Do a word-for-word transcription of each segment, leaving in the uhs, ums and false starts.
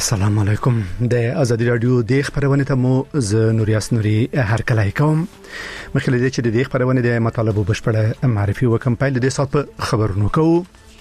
السلام علیکم. د ازادي رادیو د خبرونه ته مو ز نوریاس نوري هر کله کوم مخکې د چې د خبرونه د مطالبه بشپړه معرفي وکم پیل د سات په خبرونو کوو.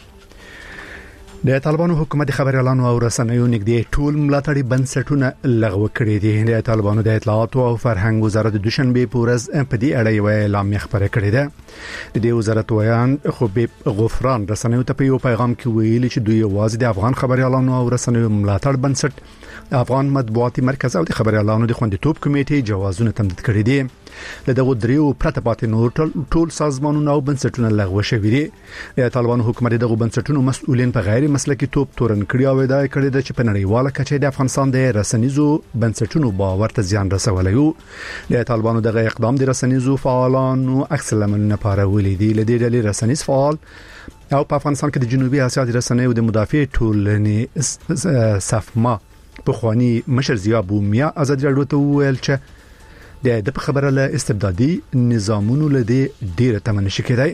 د طالبانو حکومت خبري اعلان او رسنیو نږدې ټول ملاتړي بنسټونه لغوه کړي دي. د طالبانو د اطلاعات او فرهنګ وزارت د دوشنبه پورز په دې اړه یو اعلان خبره کړې ده. د دې وزارت ویان خبیب غفران رسنیو ته په یو پیغام کې ویلي چې دوی واځي د افغان خبري اعلان او رسنیو ملاتړ بنسټ افغان مطبوعاتي مرکز او د خبري اعلانو د خوندیتوب کمیټې جوازونه تمدید کړي دي. د دغه دریو پرته پاتې نور ټول سازمانونو او بنسټونو لغوه شوي دي. د طالبانو حکومت دغه بنسټونو مسؤلین په غیر مسلکي توپ تورن کړی او دا کړی د چې په نړیواله کچه د افغانستان د رسنیزو بنسټونو باور ته زیان رسولی وو. د طالبانو دغه اقدام د رسنیزو فعالانو عکس لمنونه پارولې دي. لدې ډلې رسنیز فعال او په افغانستان کې د جنوبي اسیا د رسنیو د مدافع ټولنې صفما په خواني مشر ضیا بومیا ازادي راډیو ته ویل چې د د خبره له استبدادي نظامونو لدی ډیره تمنه شي کېدای.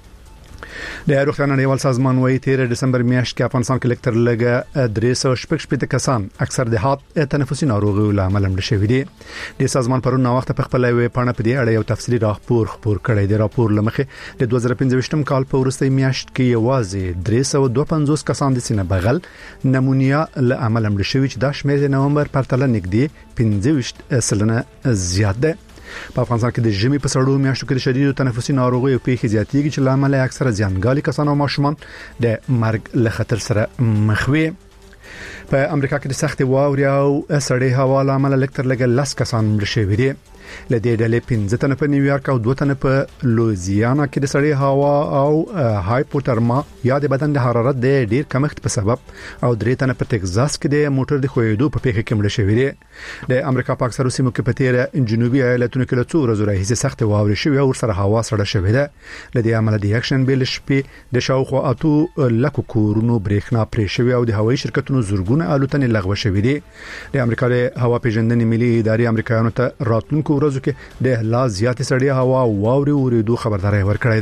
د روغتیا نړیوال سازمان وايي تیر دسمبر میاشت کې افغانستان کې لکټر لګه درې سوه شپږ شپږ کسان اکثر د هات تنفسي ناروغیو له امله مړ شوي دي. د سازمان پرون وخت په خپل وی پاڼه په دې اړه یو تفصیلي راپور خپور کړی دی. راپور لمخې د دوه زره پنځه کال په وروستي میاشت کې یوازې درې سوه دوه پنځوس کسان د سینه بغل نمونیا له امله مړ شوي چې د شمېر د نومبر په پرتله نږدې پنځه سلنه زیات ده. په افغانستان کې د ژمي په سړو میاشتو کې د شدید تنفسي ناروغیو پیښې زیاتېږي چې لامل اکثره زیانګالي کسان او ماشومان د مرګ له خطر سره مخ وي. په امریکا کې د سخت واوري او سړې هوا لامل لکټر لګل لس کسان مړ شوي دي. لدې ډلې پنځه تنه په نیویارک او دوه تنه په لوزیانا کې د سړې هوا او هایپوترما یا د بدن د حرارت د ډیر کمښت په سبب او درې تنه په ټکزاس کې د موټر د خوېدو په پیښه کې مړ شوي دي. د امریکا په اکثرو سیمو کې په تیر جنوبي ایالتونو کې له څو ورځې راهیسې سخت واوري شوي او سره هوا سړه شوې ده. لدې عمل د اکشن بیل شپې د شاوخوا اتو لکو کورونو برېښنا پرې شوي او د هوایي شرکتونو زورګونه الوتنې لغوه شوي دي. د امریکا د هوا پیژندنې ملي ادارې امریکایانو ته راتلونکو ورځو کې د لا زیات سړې هوا او واوري ورېدو خبرداري ورکړې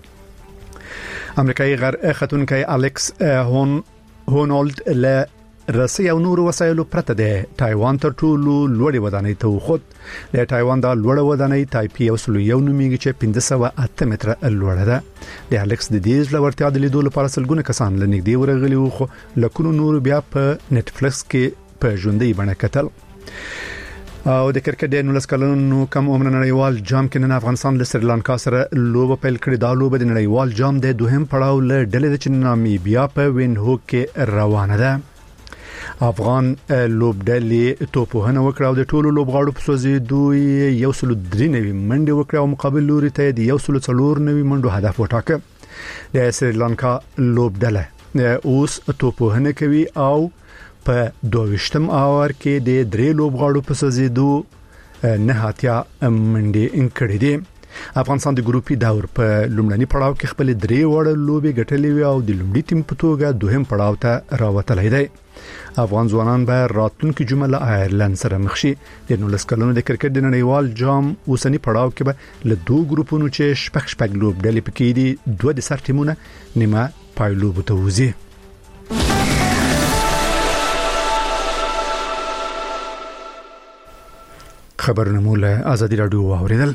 ده. امریکایي غر خاتونکي الکس هون هونولد له رسي او نور وسایلو پرته د تایوان تر ټولو لوړې ودانۍ ته وخت. د تایوان د لوړه ودانۍ تایپي او سلو یو نومېږي چې پنځه سوه اته متره لوړه ده. د الکس د دې ځلورتیا د لیدو لپاره سلګونه کسان لنګدي ورغلي وو خو لکونو نور بیا په نتفلکس کې په ژوندۍ بڼه کتل. او د کرکټ د نولس کلونو کم عمر نړیوال جام کې نن افغانستان له سریلانکا سره لوبه پیل کړې. دا لوبه د نړیوال جام د دوهم پړاو له ډلې د چناميبیا په وینهوک کې روانه ده. افغان لوبډلې توپوهنه وکړه او د ټولو لوبغاړو په سوزیدو یو سل درې نوي منډه وکړه او مقابل لوري ته د یو سل څلور نوي منډو هدف وټاکه. د سریلانکا لوبډله اوس توپوهنه کوي او په دوه اور کې د درې لوبغاړو په سوزیدو نه هاتیا منډه انکړې دي. افغانستان د ګروپي دور په لومړني پړاو کې خپل درې وړ لوبي ګټلې وي او د لومړي ټیم په توګه دوهم پړاو ته راوتلی دی. افغان ځوانان به راتلونکي جمعه له آیرلند سره مخ شي. د نولس کلونو د کرکټ د نړیوال جام اوسنی پړاو کې به له دوه ګروپونو چې شپږ شپږ لوبډلې پکې دي دوه د سر ټیمونه نیمه پایلوب ته وځي. خبرونه مولا ازادي رادیو اوریدل.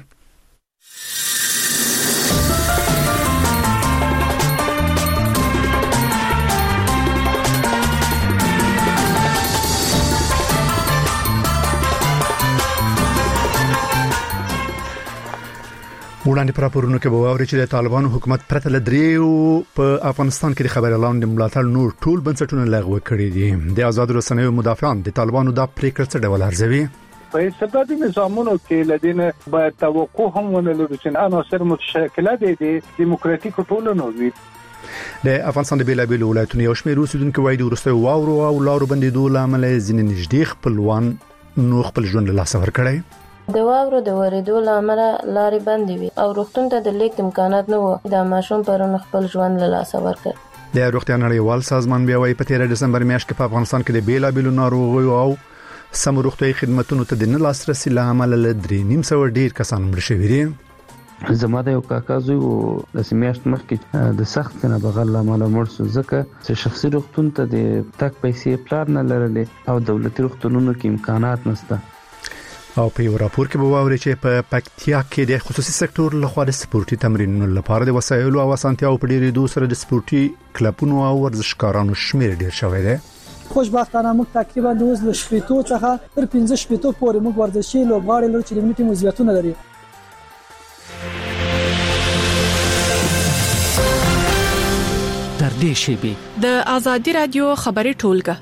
وړاندې پر راپورونو کې به واوري چې د طالبانو حکومت پرته لدریو په افغانستان کې د خبري اعلان د ملاتړ نور ټول بنسټونه لغوه کړي دي. د آزاد رسنیو مدافعان د طالبانو د پریکړې څخه ډول ارزوي. په استبدادي نظامونو کې لدينه باید توقع هم ونلرو چې عناصر متشکله دي د دیموکراتیک ټولنو وي. د افغانستان د بیلابیل ولایتونو یو شمېر اوسیدونکو وایي د ورستي واورو او لارو بندیدو لامل ځینې نږدې خپلوان نو خپل ژوند له لاسه ورکړي. د واورو د ورېدو لامل لارې بندې وي او روغتون ته د لیک امکانات نه وو. د ماشوم پرون خپل ژوند له لاسه ورکړ. د روغتیا نړیوال سازمان بیا وايي په تیر دسمبر میاشت کې په افغانستان کې د بیلابیل ناروغیو او سم روغتیايي خدماتو ته د نه لاسرسي لامل له درې نیم سو ډیر کسان مړ شوي دي. زما د یو کاکا زوی و د سیمیاشت مخکې د سخت کنه بغل لامل مړ شو ځکه چې شخصي روغتون ته د تک پیسې پلان نه لرلې او دولتي روغتونونو کې امکانات نشته. او په یو راپور کې به واوري چې په پکتیا کې د خصوصي سکتور لخوا د سپورتي تمرینونو لپاره د وسایلو او اسانتیاو په ډیرې دوه سره د سپورتي کلبونو او ورزشکارانو شمیر ډیر شوی دی. خوشبختانه موږ تقریبا د اوس له شپېتو څخه تر پنځه شپېتو پورې موږ ورزشي لوبغاړي لرو چې د ملي ټیم عضویتونه لري. در دې شیبي د ازادي رادیو خبري ټولګه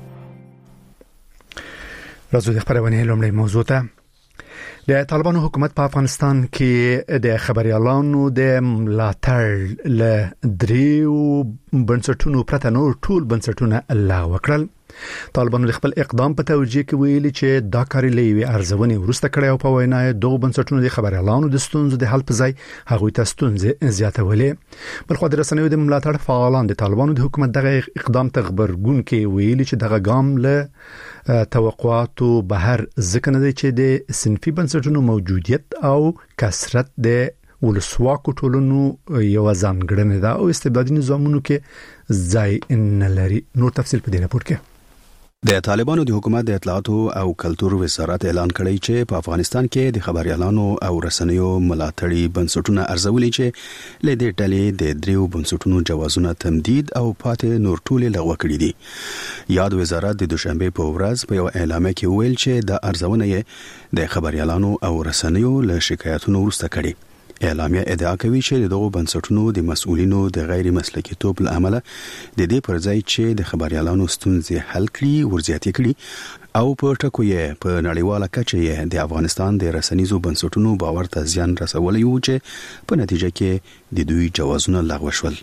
راځو د خبرونه لومړی موضوع ته. د طالبانو حکومت په افغانستان کې د خبريالانو د ملاتړ له دریو بنسټونو پرته نور ټول بنسټونه لغوه کړل. طالبانو د خپل اقدام په توجیه کې ویلي چې دا کار لوي ارزونې ورسته کړی او په وینا دوه بنسټونو د خبريالانو د ستونزو د حل په ځای هغوی ته ستونزې زیاتولې. بل خو د رسنیو د ملاتړ فعالان د طالبانو د حکومت دغه اقدام ته خبرګون کې ویلي چې دغه ګام له توقعاتو بهر ځکه نه دی چې د صنفي بنسټونو موجودیت او کثرت د ولسواکو ټولنو یو ځانګړنه ده او استبدادي نظامونو کې ځای نه لري. نور تفصیل په دې راپور کې. د طالبانو د حکومت د اطلاعات او کلتور وزارت اعلان کړی چې په افغانستان کې د خبريالانو او رسنیو ملاتړي بنسټونه ارزولي چې له دې ډلې د دریو بنسټونو جوازونه تمدید او پاتې نور ټول لغوه کړی دي. یاد وزارت د دوشنبه په ورځ په یو اعلامیه کې ویل چې د ارزونه یې د خبريالانو او رسنیو له شکایتونو ورسته کړي. اعلامیه ادعا کوي چې دغه بنسټونو د مسؤلینو د غیر مسلکي توپ لامل د دې پر ځای چې د خبريالانو ستونزې حل کړي ورزياتي کړي او په ټکو یې په نړیواله کچه یې د افغانستان د رسنیزو بنسټونو باور ته زیان رسولی و چې په نتیجه کې د دوی جوازونه لغوه شول.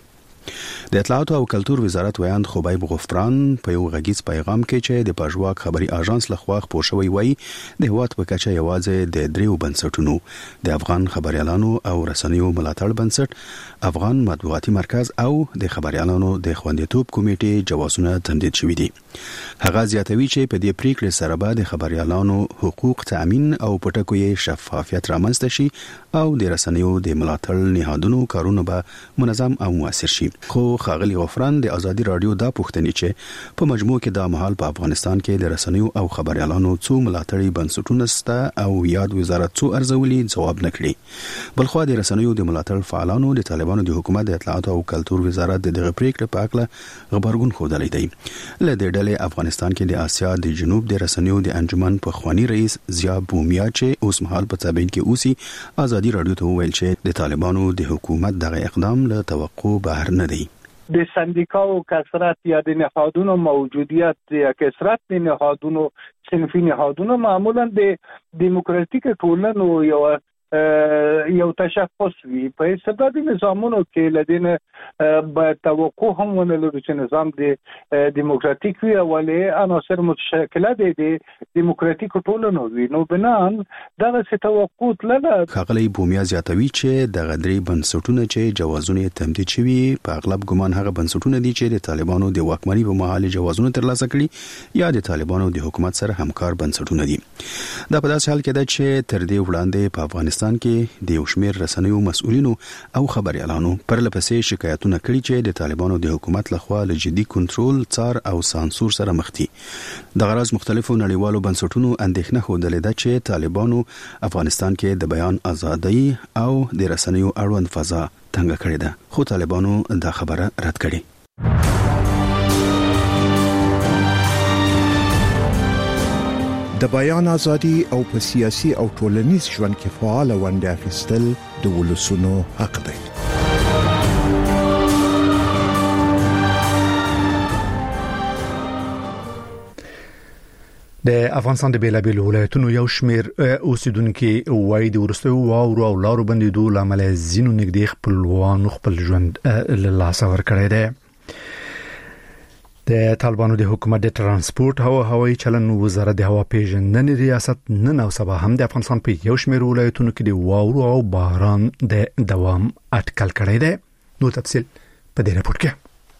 د اطلاعات او کلتور وزارت ویاند خبیب غفران په یو غږیز پیغام کې چې د پژواک خبري اژانس لخوا خپور شوی وای د هوات په کچه یوازې د دریو بنسټونو د افغان خبريالانو او رسنیو ملاتړ بنسټ افغان مطبوعاتي مرکز او د خبريالانو د خوندیتوب کمیټې جوازونه تمدید شوې دي. هغه زیاتوي چې په دې پریکړې سره به د خبريالانو حقوق تامین او پټکو یې شفافیت رامنځته شي او د رسنیو د ملاتړ نهادونو کارونه به منظم او موثر شي. خو خاغلی غفران د ازادي رادیو دا پوښتنه چې په مجموع کې د مهال په افغانستان کې د رسنیو او خبريالانو څو ملاتړي بنسټونه سته او یاد وزارت څو ارزولي جواب نکړي. بلخو د رسنیو د ملاتړ فعالانو د طالبانو د حکومت د اطلاعات او کلتور وزارت د دغه پریکړې په اړه خبرګون خوندلې دی. له دې ډلې افغانستان کې د آسیا د جنوب د رسنیو د انجمن په خوانی رئیس ضیا بومیا چې اوس مهال په تابعین کې اوسي ازادي رادیو ته ویل چې د طالبانو د حکومت دغه اقدام له توقع بهر نه دی. د سندیکاو کثرت یا د نهادونو موجودیت یا کثرت د نهادونو صنفي نهادونو معمولا د دیموکراتیک ټولنو یو یو تشخص وي. په استبدادي نظامونو کې لدینه به توقع هم ونلرو چې نظام د دیموکراتیک وي او له عناصر متشکله دي د دیموکراتیک ټولنو وي. نو بنان دغه څه توقع لري. خغلی بومیا زیاتوي چې د غدري بنسټونه چې جوازونه تمدید شوي په اغلب ګمان هغه بنسټونه دي چې د طالبانو د واکمنۍ په مهال جوازونه ترلاسه کړي یا د طالبانو د حکومت سره همکار بنسټونه دي. دا په داسې حال کې ده چې تر دې وړاندې په افغانستان کې د یو شمېر رسنیو مسؤلینو او خبريالانو پر لپسې شکایتونه کړي چې د طالبانو د حکومت لخوا له جدي کنټرول، څار او سانسور سره مخ دي. د غرض مختلفو نړیوالو بنسټونو اندېښنه خوندلې ده چې طالبانو افغانستان کې د بیان ازادي او د رسنیو اړوند فضا تنګ کړې ده، خو طالبانو دا خبره رد کړې. د بیان ازادي او په سیاسي او ټولنیز ژوند کې فعال ونډه اخیستل د ولسونو حق دی. د افغانستان د بیلابیل ولایتونو یو شمیر اوسیدونکو وایي د ورستیو واورو او لارو بندیدو لامل زینو نږدې خپلوانو خپل ژوند له لاسه ورکړی دی. د طالبانو د حکومت د ترانسپورت او هوایي چلن وزارت د هوا پیژندنې ریاست نن او سبا هم د افغانستان په یو شمیر ولایتونو کې د واورو او باران د دوام اټکل کړی دی. نو تفصیل په دې راپور کې.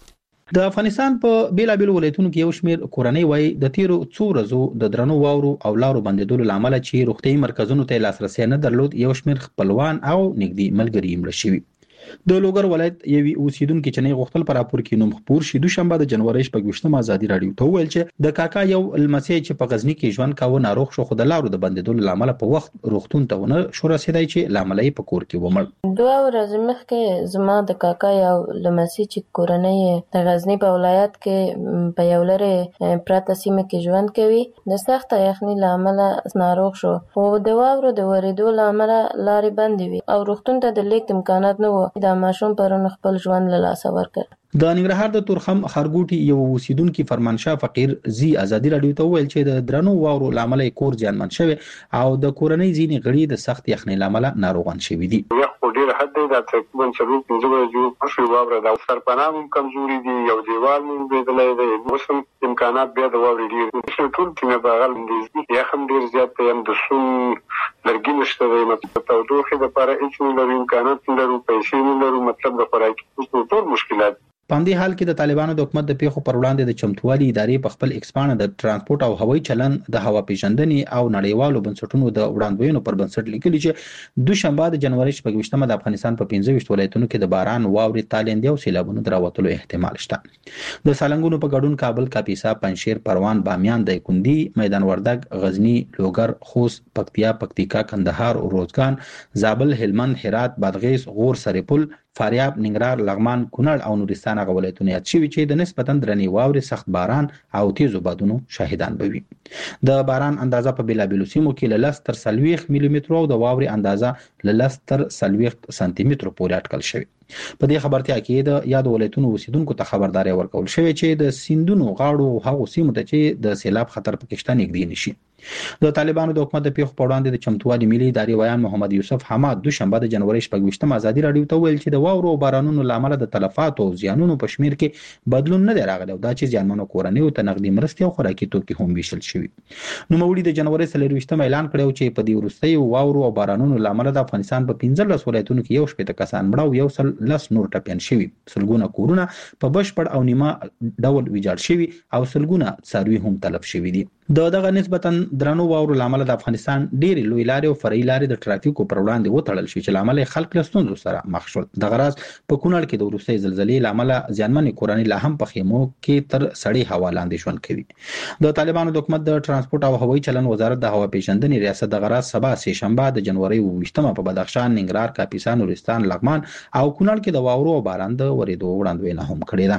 د افغانستان په بیلابیل ولایتونو کې یو شمېر کورنۍ وای د تیرو څو ورځو د درنو واورو او لارو بندیدلو لامل چې روغتيایي مرکزونو ته لاسرسي نه درلود یو شمېر خپلوان او نږدې ملګري مړ شوي. د لوګر ولایت یوې اوسیدونکو چې نه غوښتل پر راپور کې نوم خبر شي دوشنبه د جنوري شپږم ازادي رادیو ته ویل چې د کاکا یو لمسي چې په غزنی کې ژوند کاوه ناروغ شو خو د لارو د بندیدلو لامل په وخت روغتون ته ونه شو رسیدای چې لامل یې په کور کې ومړ. دوه ورځې مخکې زما د کاکا یو لمسي چې کورنۍ د غزنی په ولایت کې په یو لري پراته سیمه کې ژوند کوي د سخت یخنۍ لامل ناروغ شو او د واورو د ورېدو لامل لارې بندې وي او روغتون ته د لیک امکانات نه و دا ماشوم پرون خپل ژوند له لاسه ورکړ. د ننګرهار د تورخم خارګوټي یو اوسیدونکو فرمانشاه فقیر زی ازادي رادیو ته ویل چې د درنو واورو لامل کور ځانمن شوی او د کورنۍ ځینې غړي د سخت یخنۍ لامل ناروغان شوي دي. یو ډیر حد دی د تقریبا شروع پنځه ورځې په واوره د سرپناه کمزوري دي یو دیوال مو بدلې دی موسم امکانات بیا د واورې دي ټول چې بغل دي یا هم ډیر زیات هم د سون لرګي نشته دی مطلب تودوخه د لپاره هیڅ نه امکانات نه لرو پیسې نه لرو مطلب د خوراکي ټول مشکلات. په دې حال کې د طالبانو د حکومت د پیښو پر وړاندې د چمتووالي ادارې په خپل ایکسپانډ د ترانسپورت او هوایي چلن د هوا پیژندنې او نړیوالو بنسټونو د وړاندوینو پر بنسټ لیکلي چې دوشنبه د جنوري شپږم د افغانستان په پنځه ویشت ولایتونو کې د باران واورې تالندې او سیلابونو دراوتلو احتمال شته. د سالنګونو په ګډون کابل، کاپیسا، پنجشیر، پروان، بامیان، دایکندي، میدان وردګ، غزنی، لوګر، خوست، پکتیا، پکتیکا، کندهار، روزګان، زابل، هلمند، هرات، بادغیس، غور، سرپل، فاریاب، ننګرهار، لغمان، کونړ او نورستان هغه ولایتونه یاد شوي چې د نسبتا درنې واورې سخت باران او تیزو بادونو شاهدان بوي. د باران اندازه په بیلابیلو سیمو کې له لس تر څلوېښت ملي مترو او د واورې اندازه له لس تر څلوېښت سانتي مترو پورې اټکل شوی. په دې خبرتیا کې د یاد ولایتونو اوسیدونکو ته خبرداري ورکول شوې چې د سیندونو غاړو هغو سیمو ته چې د سیلاب خطر پکې شته نږدې نشي. د طالبانو د حکومت د پیښو په وړاندې د چمتووالي ملي ادارې ویان محمد یوسف حماد دوشنبه د جنوري شپږم ازادي رادیو ته ویل چې د واورو او بارانونو لامل د تلفات او زیانونو په شمیر کې بدلون نه دی راغلی او دا چې زیانمنو کورنیو ته نقدي مرستې او خوراکي توکي هم ویشل شوي. نوموړي د جنوري څلورویشتم اعلان کړی چې په دې وروستیو واورو او بارانونو لامل د افغانستان په پنځلس ولایتونو کې یو شپېته کسان مړه او یو سل لس نور ټپیان شوي، سلګونه کورونه په بشپړ او نیمه ډول ویجاړ شوي او سلګونه څاروي هم تلف شوي دي. د دغه نسبتا درنو واورو لامل د افغانستان ډېری لوی لارې او فرعي لارې د ټرافیکو پر وړاندې وتړل شوې چې لامل خلک له ستونزو سره مخ شول. دغه راز په کونړ کې د وروستۍ زلزلې لامل زیانمنې کورنۍ لا هم په خیمو کې تر سړې هوا لاندې ژوند کوي. د طالبانو د حکومت د ترانسپورت او هوایي چلن وزارت د هوا پیژندنې ریاست دغه راز سبا سه شنبه د جنوري اوویشتمه په بدخشان، ننګرهار، کاپیسا، نورستان، لغمان او کونړ کې د واورو او باران د ورېدو وړاندوینه هم کړې ده.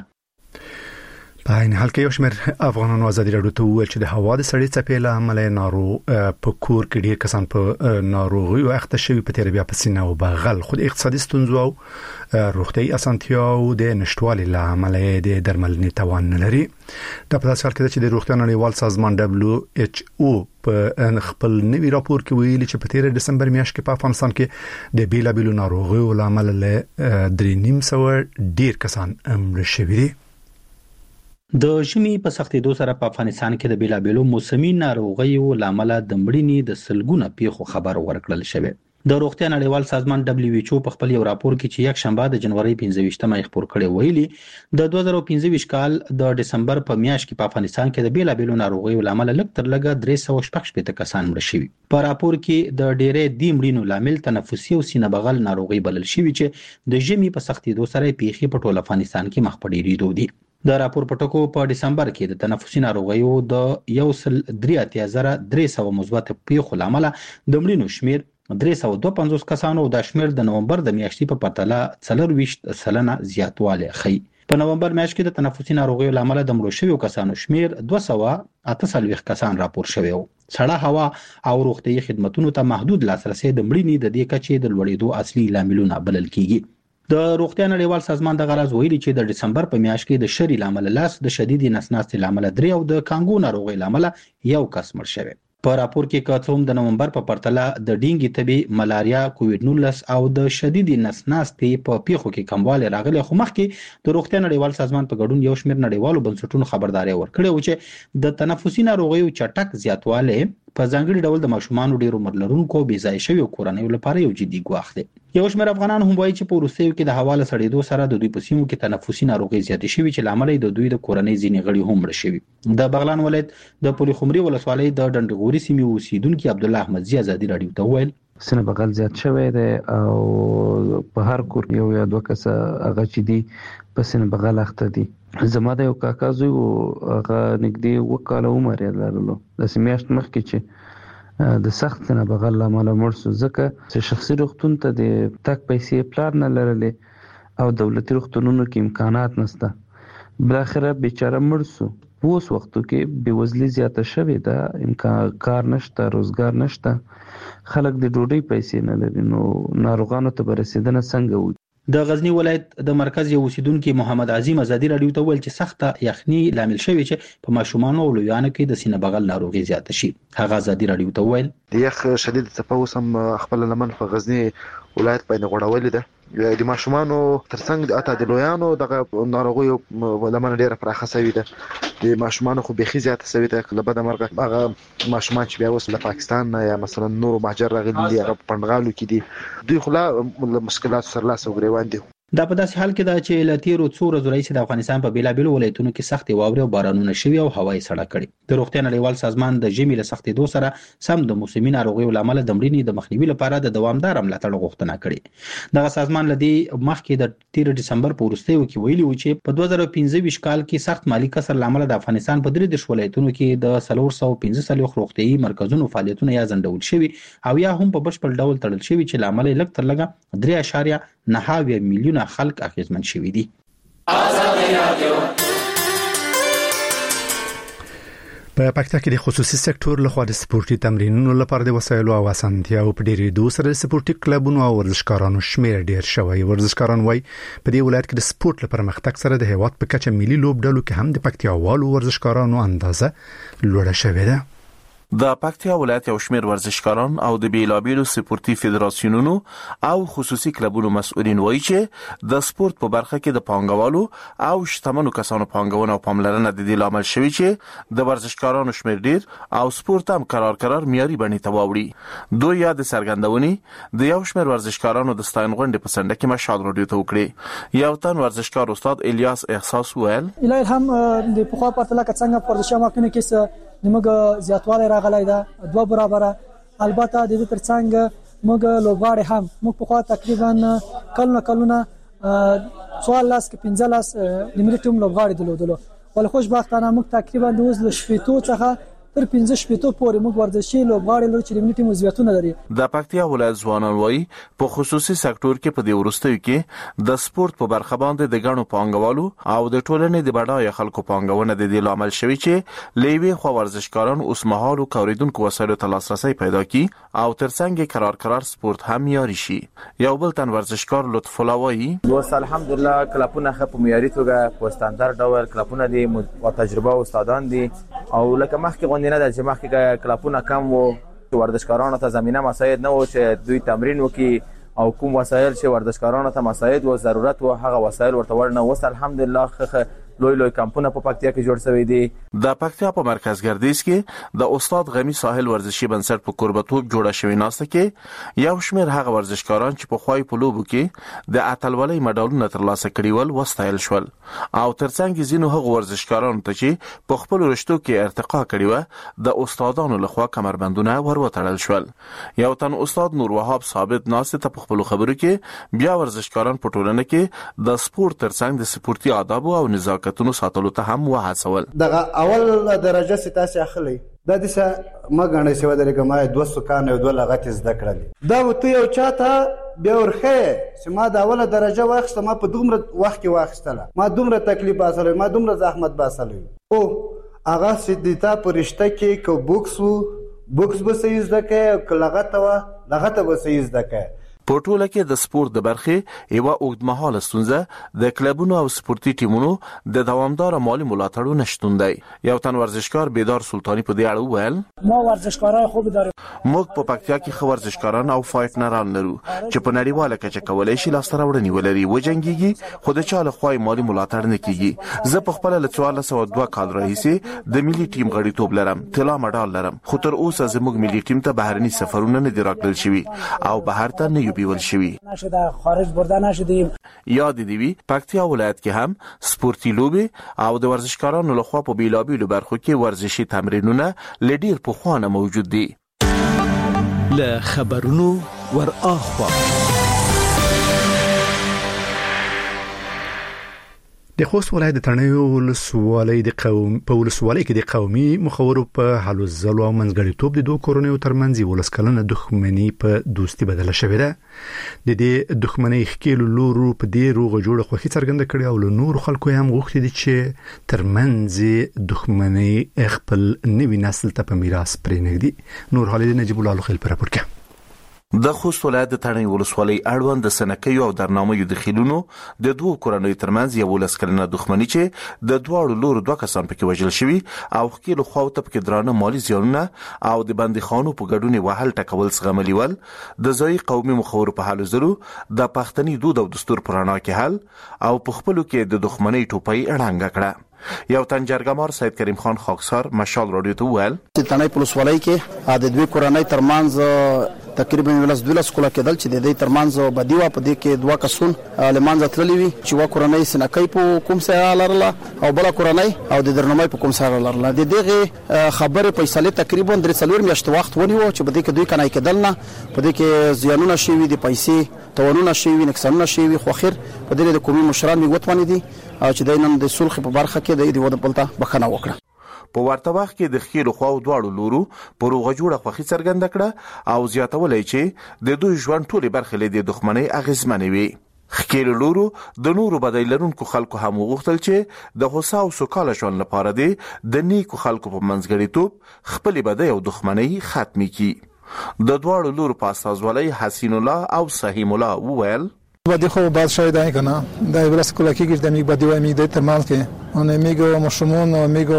په عین حال کې یو شمېر افغانانو ازادي راډیو ته وویل چې د هوا د سړې څپې له امله ناروغ په کور کې ډېر کسان په ناروغي او اخته شوي په تیر بیا په سینه او بغل خود اقتصادي ستونزو او روغتي اسانتیاو د نشټوالي له امله د درملنې توان نه لري. د په داسې حال کې چې د روغتیا نړیوال سازمان دبليو ایچ او په خپل نوي راپور کې ویلي چې په تیر دسمبر میاشت کې په افغانستان کې د بیلابیلو ناروغیو له امله له درې نیم سوه ډېر کسان مړه شوي دي. د ژمي په سختېدو سره په افغانستان کې د بیلابیلو موسمي ناروغیو لامل د مړینې د سلګونه پیښو خبر ورکړل شوی. د روغتیا نړیوال سازمان دبليو ایچ او په خپل یو راپور کې چې یک شنبه د جنوري پنځه ویشتمه خبر کړی ویلي د دوه زره پنځه ویشت کال د دسمبر په میاشت کې په افغانستان کې د بیلابیلو ناروغیو لامل لږ تر لږه درې سوه شپږ شپېته کسان مړه شوي. په راپور کې د ډېرې د مړینو لامل تنفسي او سینه بغل ناروغي بلل شوی چې د ژمي په سختېدو سره پیښې په ټول افغانستان کې مخ په ډېرېدو دي. د راپور په ټکو په دسمبر کې د تنفسي ناروغیو د یو سل درې اتیا زره درې سوه مثبت پیښو لامل د مړینو شمیر درې سوه دوه پنځوس کسانو او د شمیر د نومبر د میاشتې په پرتله څلرویشت سلنه زیاتوالی ښیي. په نومبر میاشت کې د تنفسي ناروغیو لامل د مړو شویو کسانو شمیر دوه سوه اته څلوېښت کسان راپور شوی و. سړه هوا او روغتیايي خدماتونو ته محدود لاسرسي د مړینې د دې کچې د لوړېدو اصلي لاملونه بلل کیږي. د روغتیا نړیوال سازمان د غرض ویلي چې د دسمبر په میاشت کې د شری لامل لاس د شدید نسناستي لامل درې او د کانګو ناروغي لامل یو کس مړ شوی. په راپور کې کاتوم د نومبر په پرتله د ډینګي تبي، ملاریا، کووډ نولس او د شدید نسناستي په پیښو کې کموالی راغلی. خو مخکې د روغتیا نړیوال سازمان په ګډون یو شمېر نړیوالو بنسټونو خبرداري ورکړې و چې د تنفسي ناروغیو چټک زیاتوالی په ځانګړي ډول د ماشومانو ډیرو عمر لرونکو بې ځای شویو کورنیو لپاره یو جدي ګواښ دی. یو شمېر افغانان هم وایي چې په وروستیو کې د هوا له سړېدو سره د دوی په سیمو کې تنفسي ناروغۍ زیاتې شوي چې لامل یې د دوی د کورنۍ ځینې غړي هم مړه شوي. د بغلان ولایت د پلخمري ولسوالۍ د ډنډغوري سیمې اوسیدونکي عبدالله احمدزي ازادي راډیو ته وویل سینه بغل زیات شوی دی او په هر کور یو یا دوه کسه هغه چې دي په سینه بغل اخته دي. زما د یو کاکا زوی و هغه نږدې اوه کاله عمر یې لرلو، داسې میاشت مخکې چې د سخت سینه بغل له امله مړ شو ځکه چې شخصي روغتون ته د تګ پیسې پلار نه لرلې او دولتي روغتونونو کې امکانات نشته. بالاخره بیچاره مړ شو. په اوس وختو کې بېوزلي زیاته شوې ده، امکان کار نشته، روزګار نشته، خلک د ډوډۍ پیسې نه لري، نو ناروغانو ته به رسېدنه څنګه وي؟ د غزنی ولایت د مرکز یو اوسیدونکي محمد عظیم ازادي راډیو ته ویل چې سخته یخني لامل شوی چې په ماشومانو او لویانو کې د سینه بغل ناروغي زیاته شي. هغه ازادي راډیو ته ویل د یخ شدید څپه اوس هم خپل لمن په غزنی ولایت باندې غوړولې ده. د ماشومانو ترڅنګ د اته د لویانو دغه ناروغیو لمن ډیره پراخه شوې ده. د ماشومانو خو بيخي زیاته شوې ده. له بده مرغه هغه ماشومان چې بیا اوس له پاکستان یا مثلا نور مهاجر راغلي دي هغه پندغالو کې دي، دوی خو له مشکلات سره لاس او ګریوان دي. دا په داسې حال کې ده چې له تیرو څو ورځو راهیسې د افغانستان په بیلابیلو ولایتونو کې سختې واورې او بارانونه شوي او هوا یې سړه کړې. د روغتیا نړیوال سازمان د ژمي له سختېدو سره سم د موسمي ناروغیو له امله د مړینې د مخنیوي لپاره د دوامداره ملاتړ غوښتنه کړې. دغه سازمان له دې مخکې د تیر ډسمبر په وروستیو کې ویلي و چې په دوه زره پنځه ویشت کال کې سخت مالي کسر له امله د افغانستان په درې دېرش ولایتونو کې د څلور سوه پنځه څلوېښت روغتیایي مرکزونو فعالیتونه یا ځنډول شوي او یا هم په بشپړ ډول تړل شوي چې له امله یې لږ تر لږه درې اعشاریه نهه اویا میلیونه خلک اغېزمن شوي دي. په پکتیا کې د خصوصي سکتور لخوا د سپورتي تمرینونو لپاره د وسایلو او اسانتیاو په ډېرېدو سره د سپورتي کلبونو او ورزشکارانو شمېر ډېر شوی. ورزشکاران وايي په دې ولایت کې د سپورت لپاره پرمختګ سره د هیواد په کچه ملي لوبډلو کې هم د پکتیاوالو ورزشکارانو اندازه لوړه شوې ده. د پکتیا ولایت یو شمېر ورزشکاران او د بیلابیلو سپورتي فدراسیونونو او خصوصي کلبونو مسؤلین وایي چې د سپورت په برخه کې د پانګوالو او شتمنو کسانو پانګونه او پاملرنه د دې لامل شوی چې د ورزشکارانو شمېر ډیر او سپورت هم قرار قرار معیاري بڼې ته واوړي. دوی یاد څرګندونې د یو شمېر ورزشکارانو د ستاین غونډې په سنډه کې مشال راډیو ته وکړي. یو تن ورزشکار استاد الیاس احساس ویل الهي هم د پخوا پرتله څنګه ورزش ماکنه کې موږ زیاتوالی راغلی ده دوه برابره. البته د دې ترڅنګ موږ لوبغاړي هم موږ په خوا تقریبا کلونه کلونه څوارلس کې پنځلس د ملي ټیم لوبغاړي درلودلو، ولې خوشبختانه موږ تقریبا د اوس له شپېتو څخه تر پنځه شپېتو پورې موږ ورزشي لوبغاړي لرو چې د ملي ټیم عضویتونه لري. د پکتیا ولایت ځوانان وایي په خصوصي سکتور کې په دې وروستیو کې د سپورت په برخه باندې د ګڼو پانګوالو او د ټولنې د بډایه خلکو پانګونه د دې لامل شوی چې لوی خو ورزشکاران اوس مهال او کوریدونکو وسایلو ته لاسرسي پیدا کړي او ترڅنګ قرار قرار سپورت هم یاري شي. یو بل تن ورزشکار لطف الله وایي اوس الحمدلله کلپونه خپ معیاري توګه په ستاندار ډول کلپونه دي او تجربه استادان دي او لکه مخکې نه د چې مخکې کلپونه کم وو، ورزشکارانو ته زمينه مساعد نه و چې دوی تمرین وکړي او کوم وسایل چې ورزشکارانو ته مساعد و ضرورت و هغه وسایل ورته ورنه وس. الحمدلله لوی لوی کمپونه په پکتیا کې جوړ شوی دي. د پکتیا په مرکز ګردیز کې د استاد غمی ساحل ورزشي بنسټ په قربتوب جوړه شوی ناسته کې یو شمېر هغه ورزشکاران چې په خوای په لوبو کې د اتلولۍ مډالونه ترلاسه کړي ول وستایل شول او ترڅنګ ځینو هغه ورزشکارانو ته چې په خپل رشتو کې ارتقا کړي و د استادانو لخوا کمربندونه وروتړل شول. یو تن استاد نور وهاب ثابت ناسته ته په خپل خبرو کې بیا ورزشکاران په ټولنه کې د سپورت ترڅنګ د سپورتي آداب او نظام کتونو ساتلو ته هم وهڅول. دغه اول درجه ستاسو اخلي د دې ما غنډه شو د لګما دوه سکان او دوه لغت زده کړل دا وته یو چاته بیا ورخه چې ما د اوله درجه واخسته ما په دومره وخت کې واخستله ما دومره تکلیف باسلې ما دومره زحمت باسلې او هغه سیدتا پرشته کې کو بوکس وو بوکس به سې زده کې کو لغت وا لغت به سې زده کې. په ټوله کې د سپورت د برخې یو اوږدمهاله ستونزه د کلبونو او سپورتي ټیمونو د دوامدار مالی ملاتړ نشټون دی. یو تن ورزشکار بیدار سلطانی په دې اړه وویل ما ورزشکاران خوب دارم موږ په پکتیا کې خو ورزشکاران او فایټنران لرو چې په نړیواله کچه کولای شي لاسته راوړنې ولري وجنګيږي خو د چا له خوای مالی ملاتړ نه کیږي. زه په خپل له څوارلس سوه دوه کال راهیسې د ملي ټیم غړیتوب لرم طلا مډال لرم خو تر اوسه زموږ ملي ټیم ته بهرني سفرونه نه دي راکړل شوي او بهر ته نه بیول شوی. نشده خارج برده نشدیم. یاد دیوی پکتیا ولایت کې هم سپورتي لوبي او د ورزشکارانو لخوا په بیلابیلو برخو کې ورزشي تمرینونه لډیر په خوانه موجود دي. له خبرونو ور اخوا د خوست ولایت د تڼیو ولسوالۍ د قوم په ولسوالۍ کې د قومي مخورو په حلو ځلو او منځګړیتوب د دوه کورنیو ترمنځ ولس کلنه دښمنۍ په دوستي بدله شوې ده. د دې دښمنۍ ښکېلو لورو په دې روغه جوړه خوښي څرګنده کړې او له نورو خلکو هم غوښتي دي چې ترمنځ دښمنۍ خپل نوي نسل ته په میراث پرېږدي. نور حالد نجیب الله خلیل پر راپور کوي. د خوست ولایت د تڼیو ولسوالۍ اړوند د سنکیو او درنامیو د خیلونو د دوه کورنیو ترمنځ یو ولس کلنه دښمنۍ چې د دواړو لورو دوه کسان پکې وژل شوي او ښکېلو خواو ته پکې درانه مالي زیانونه او د بندیخانو په ګډون وهل ټکول زغملي ول. د ځایي قومي مخورو په هلو ځلو د پښتني دود او دستور په رڼا کې حل او په خپلو کې د دښمنۍ ټوپۍ ړنګه کړه. یو تنجرګمار سید کریم خان خاکسار مشال رادیو ته ویل چې تڼیو په ولسوالۍ کې د دوه کورنۍ ترمنځ تقریبا ولس دولس کوله کېدل چې د دې ترمنځ بدی وا په دې کې دوه کسون لمانځه تللی وي چې وا کورنۍ سنکۍ په کوم سره لرله او بل کورنۍ او د درنمای په کوم سره لرله. د دې خبره فیصله تقریبا درې څلور میاشتې وخت ونیو چې په دې کې دوی کنای کېدل نه په دې کې زیانونه شوي دي، پیسې تاوانونه شوي، نقصانونه شوي، خو اخر په دې د قومي مشران میوتونه دي او چې د نن د صلح په برخه کې د دې وده بلته بخنه وکړه. په ورته وخت کې د خیلو خواو دواړو لورو په روغه جوړه خوښي څرګنده کړه او زیاتولای چې د دوی ژوند ټولې برخې له د دښمنۍ اغیزمنې وي. خیلو لورو د نورو بدایلونکو خلکو هم وغوښتل چې د هوسا او سوکاله ژوند لپاره د نیکو خلکو په منځګړیتوب خپل بدای او دښمنۍ ختمي کړي. د دواړو لورو په استازولۍ حسین الله او صحیم الله وویل بدی خو بعد شاید این کنه در برس کلاکی گیرد میگ بدی و میگ ترمال که اون میگو مشمون و میگو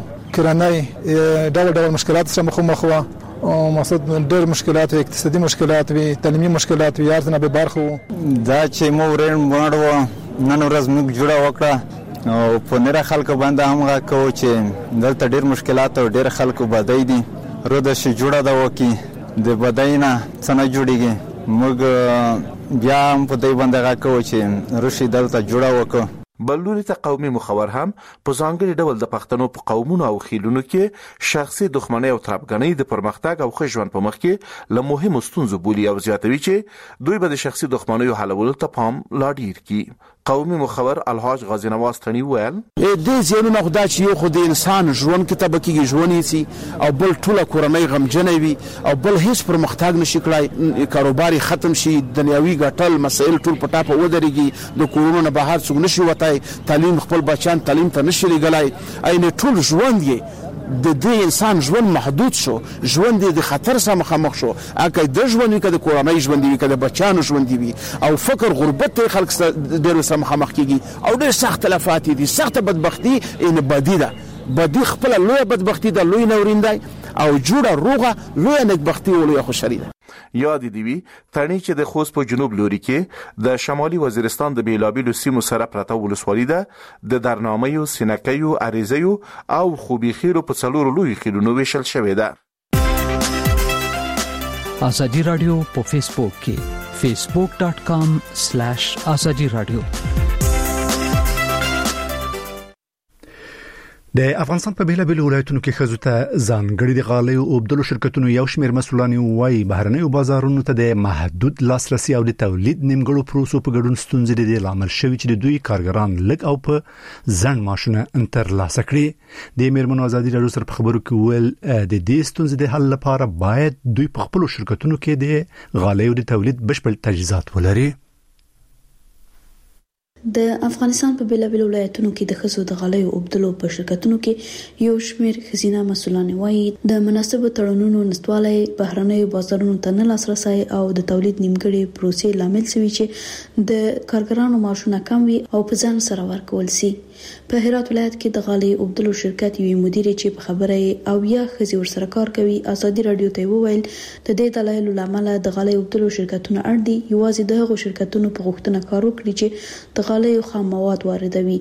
کرانای دول دول مشکلات سر مخو مخوا و مقصد در مشکلات و اقتصادی مشکلات و تعلیمی مشکلات و یارتنا به برخو دا چې مو ورن باندې نن ورځ موږ جوړه وکړه او په نره خلکو باندې هم غاکو چې دلته ډیر مشکلات او ډیر خلکو بدای دي روده شي جوړه دا وکی د بداینا څنګه جوړیږي موږ بیا هم په دې باندې غاکو چې روشي دلته جوړه وکړو. بلوري ته قومي مخور هم په ځانګړي ډول د پښتنو په قومونو او خیلونو کې شخصي دښمنۍ او ترابګنۍ د پرمختګ او ښه ژوند په مخ کې له مهمو ستونزو بولي او زیاتوي چې دوی به د شخصي دښمنیو حلولو ته پام لا ډیر کړي. قومي مخور الحاج غازی نواز تڼي ویل دې زینونه خدای چې یو خو د انسان ژوند کې تبکیږي ژوند سي او بل ټوله کورنۍ غمجنې وي او بل هیڅ پرمختګ نشي کړای، کاروبار ختم شي، دنیوي ګټل مسایل ټول پټا په ودرېږي، د کورونو نه بهر څوک نشي وتای، تعلیم خپل بچان تعلیم ته نشي لګلای، عین ټول ژوند یې د دې انسان ژوند محدود شو، ژوند د خطر سره مخامخ شو. اګه د ژوند کې د کورنۍ ژوند دی کې د بچانو ژوند دی او فقر غربت خلک ډېر سره مخامخ کیږي او ډېر سخت تلفات دي، سخت بدبختی ان بدی ده، بدی خپل لوی بدبختی ده، لوی نورینده او جوړه روغه لوی نکبختی او لوی خوشحالي ده. یاد دی وی تڼي چې د خوست په جنوب لوري کې د شمالي وزیرستان د بیلابیلو سیمو سره پرته ولسوالۍ ده د درنامیو، سینکیو، اریزیو او خوبي خیرو په څلورو لوی خیلونو ویشل شوې ده. ازادي رادیو په فیسبوک کې فیسبوک ډاٹ کام سلیش ازادي رادیو. د افغانستان په بیلابیلو ولایتونو کې ښځو ته ځانګړي د غالیو اوبدلو شرکتونو یو شمېر مسؤلان وايي بهرنیو بازارونو ته د محدود لاسرسي او د تولید نیمګړو پروسو په ګډون ستونزې د لامل شوي چې د دوی کارګران لږ او په ځن ماشونه ترلاسه کړي. د میرمنو ازادي رادیو سره په خبرو کې ویل د دې ستونزې د حل لپاره باید دوی په خپل شرکتونو کې د غالیو د تولید بشپړ تجهیزات ولري. د افغانستان په بیلابیلو ولایتونو کې د ښځو د غالیو اوبدلو په شرکتونو کې یو شمېر ښځینه مسؤلان وايي د مناسبو تړونونو نشتوالی بهرنیو بازارونو ته نه لاسرسي او د تولید نیمګړې پروسې لامل شوي چې د کارګرانو معاشونه کم وي او په ځان سره ورکول شي. په هرات ولایت کې د غالیو اوبدلو شرکت یو مدیر چې په خبره او یا ښځې ورسره کار کوي ازادي رادیو ته وویل د دې دلایلو لامل د غالیو اوبدلو شرکتونه اړ دي یوازې د هغو شرکتونو په غوښتنه کار وکړي چې د غالیو خام مواد واردوي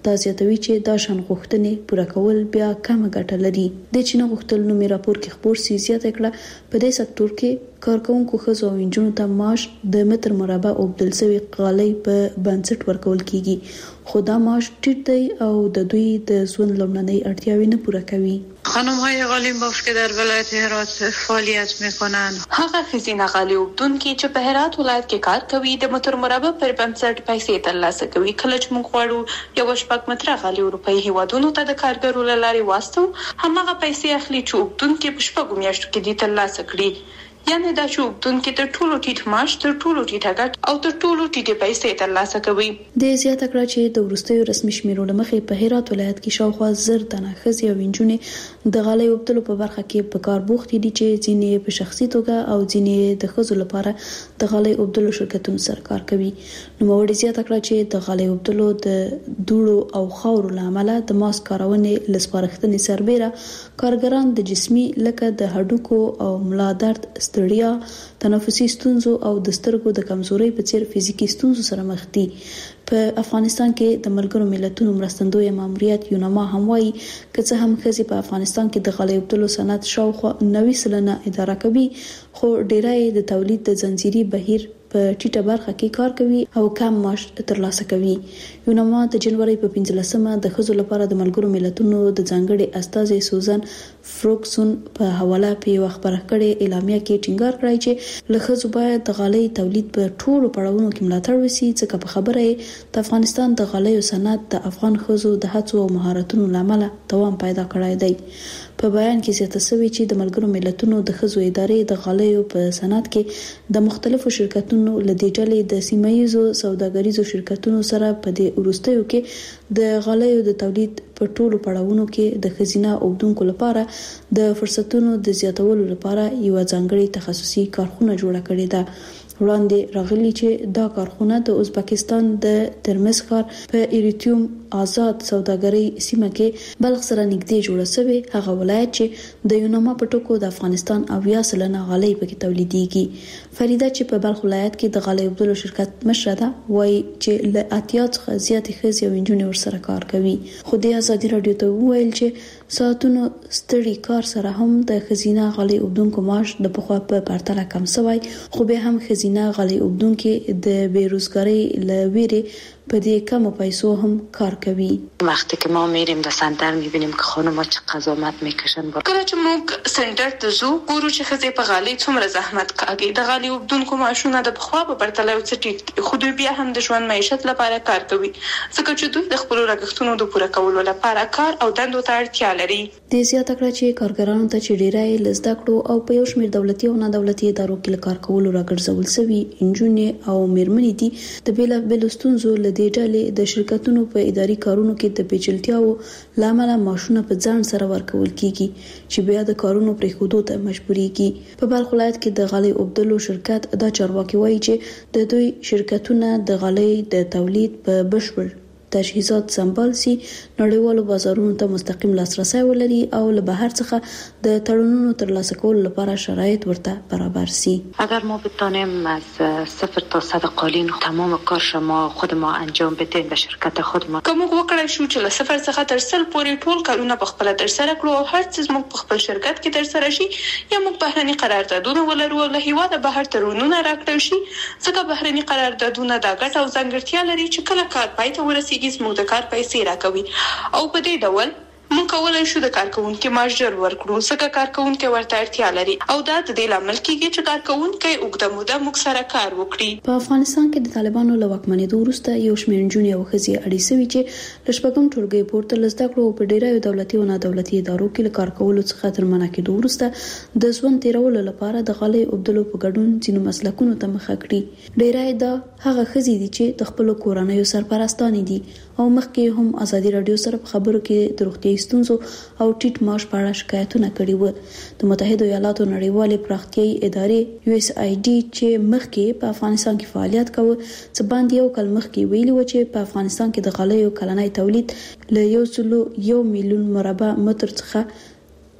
دا زیاتوي چې دا شان غوښتنې پوره کول بیا کم ګټه لري. د چین غوښتل نو می راپور کې خبر سي زیاته کړه په دې سکتور کې کارکونکو ښځو او نجونو ته معاش د متر مربع او بدل شوی غالۍ په بنسټ ورکول کیږي، خو دا معاش ټیټ دی او د دوی د ژوند لومړنۍ اړتیاوې نه پوره کوي. خانم‌های غالین بافت که در ولایت هرات فعالیت می‌کنند. هغه ښځینه غالۍ اوبدونکي چې په هرات ولایت کې کار کوي د متر مربع پر بنسټ پیسې ترلاسه کوي. کله چې موږ غواړو یو شپږ متره غالۍ اروپایي هیوادونو ته د کارګرو له لارې واستو، هماغه پیسې اخلي چې اوبدونکي په شپږو میاشتو کې دي ترلاسه کړي. یعنی دا چې اوبدونکي تر ټولو ټیټ معاش، تر ټولو ټیټه ګټه او تر ټولو ټیټې پیسې ترلاسه کوي. د زیاته کړه چې د وروستیو رسمي شمیرو لمخې په هرات ولایت کې شاوخوا زر تنه ښځې او نجونې د غالۍ اوبدلو په برخه کې په کار بوخت دي چې ځینې په شخصي توګه او ځینې د ښځو لپاره د غالۍ اوبدلو شرکتونو سره کار کوي. نو موږ زیاته کړه چې د غالۍ اوبدلو د دوړو او خاورو لامل د ماسک کارونې لسپارښتنې سربېره کارګران د جسمي لکه د هډوکو او ملا درد، ستړیا، تنفسي ستونزو او د سترګو د کمزورۍ په څیر فزیکی ستونزو سره مخ دي. په افغانستان کې د ملګرو ملتونو مرستندوی ماموریت یونما هم وایي که څه هم ښځې په افغانستان کې د غالۍ اوبدلو صنعت شاوخوا نوي سلنه اداره کوي، خو ډیری د تولید د زنجیري بهیر په ټیټه برخه کې کار کوي او کم معاش ترلاسه کوي. یونما د جنوري په پنځلسمه د ښځو لپاره د ملګرو ملتونو د ځانګړي استازي سوزان فروکسون په حواله په یو خبره کړې اعلامیه کې ټینګار کړی چې له ښځو باید د غالۍ تولید په ټولو پړاوونو کې ملاتړ وشي، ځکه په خبره د افغانستان د غالیو صنعت د افغان ښځو د هڅو او مهارتونو لامل دوام پیدا کړی دی. په بیان کې زیاته شوی چې د ملګرو ملتونو د ښځو ادارې د غالیو په صنعت کې د مختلفو شرکتونو له دې ډلې د سیمایي سوداګریزو شرکتونو سره په دې وروستیو کې د غالیو د تولید په ټولو پړاوونو کې د ښځینه اوبدونکو لپاره د فرصتونو د زیاتولو لپاره یو ځانګړي تخصصي کارخونه جوړه کړې ده. وړاندې راغلی چې دا کارخونه د ازبکستان د ترمز ښار په ایریتیوم آزاد سوداګرۍ سیمه کې بلخ سره نږدې جوړه شوې. هغه ولایت چې د یونما په ټکو د افغانستان اویا سلنه غالۍ پکې تولیدېږي. فریده چې په بلخ ولایت کې د غالۍ اوبدلو شرکت مشره ده وایي چې له اتیا څخه زیاتې ښځې او نجونې ورسره کار کوي. خو د ازادي راډیو ته وویل چې ساعتونو ستړي کار سره هم د ښځینه غالۍ اوبدونکو معاش د پخوا په پرتله کم شوی، خو به هم ښځینه غالۍ اوبدونکي د بیروزګارۍ له ویرې په دې کم پیسو هم کار کوي. وقتی که ما میریم در سنتر میبینیم که خانم‌ها چه قضاوت میکشن. کله چې موږ سنتر ته ځو ګورو چې ښځې په غالۍ څومره زحمت کوي. د غالۍ اوبدونکو معاشونه د پخوا په پرتله څه ټیټ دي، خو دوی بیا هم د ژوند معیشت لپاره کار کوي، ځکه چې دوی د خپلو لګښتونو د پوره کولو لپاره کار او دندو ته اړتیا لري. د زیاته کړه چې کارګرانو ته چې ډیری لزده کړو او په یو شمېر دولتي او نه دولتي ادارو کې کار کولو راګرځول شوی انجونې او میرمنې دي د بیل بیل ستونزو له دې ډلې د شرکتونو په اداري کارونو کې د پیچلتیاو لامل معاشونه په ځان سره ورکول کیږي چې بیا د کارونو پرې خودو ته مجبورېږي. په بلخ ولایت کې د غالۍ اوبدلو شرکت دا چارواکي وایي چې د دوی شرکتونه د غالۍ د تولید په بشپړ تجهیزات سمبال سي، نړیوالو بازارونو ته مستقیم لاسرسی ولري او له بهر څخه د تړونونو ترلاسه کولو لپاره شرایط ورته برابر سي. اگر ما بتانیم از صفر تا صد قالین تمام کار شما خود ما انجام بدیم به شرکت خود ما، کوم وکړای شو چې له صفر څخه تر سل پورې ټول کارونه په خپل تر سره کړو او هر څه موږ په خپل شرکت کې تر سره شي، یا موږ بهرني قراردادونه ولرو له هیواده بهر تړونونه راکړو شي، ځکه بهرني قراردادونه دا ګټه او ځانګړتیا لري چې کله کار پای ته ورسیږي زموږ د کار پیسې راکوي او په دې ډول موږ کولای شو د کارکونکو معاش ژر ورکړو، ځکه کارکونکو ورته اړتیا لري او دا د دې لامل کېږي چې کارکونکو اوږده موده موږ سره کار وکړي. په افغانستان کې د طالبانو له واکمنېدو وروسته یو شمېر نجونې او ښځې اړې شوي چې له شپږم ټولګي پورته له زده کړو په ډیری دولتي او نه دولتي ادارو کې له کار کولو څخه تر منع کېدو وروسته د ژوند تیرولو لپاره د غالۍ اوبدلو په ګډون ځینو مسلکونو ته مخه کړي. ډیری دا هغه ښځې دي چې د خپلو کورنیو سرپرستانې دي او مخکې هم ازادي راډیو سره په خبرو کې د روغتیايي ستونزو او ټیټ معاش په اړه شکایتونه کړي وو. د متحده ایالاتو نړیوالې پراختیايي ادارې یو اس آی ډي چې مخکې په افغانستان کې فعالیت کاوه څه باندې یو کال مخکې ویلي و چې په افغانستان کې د غالیو کلنی تولید له یو سلو یو میلیون مربع متر څخه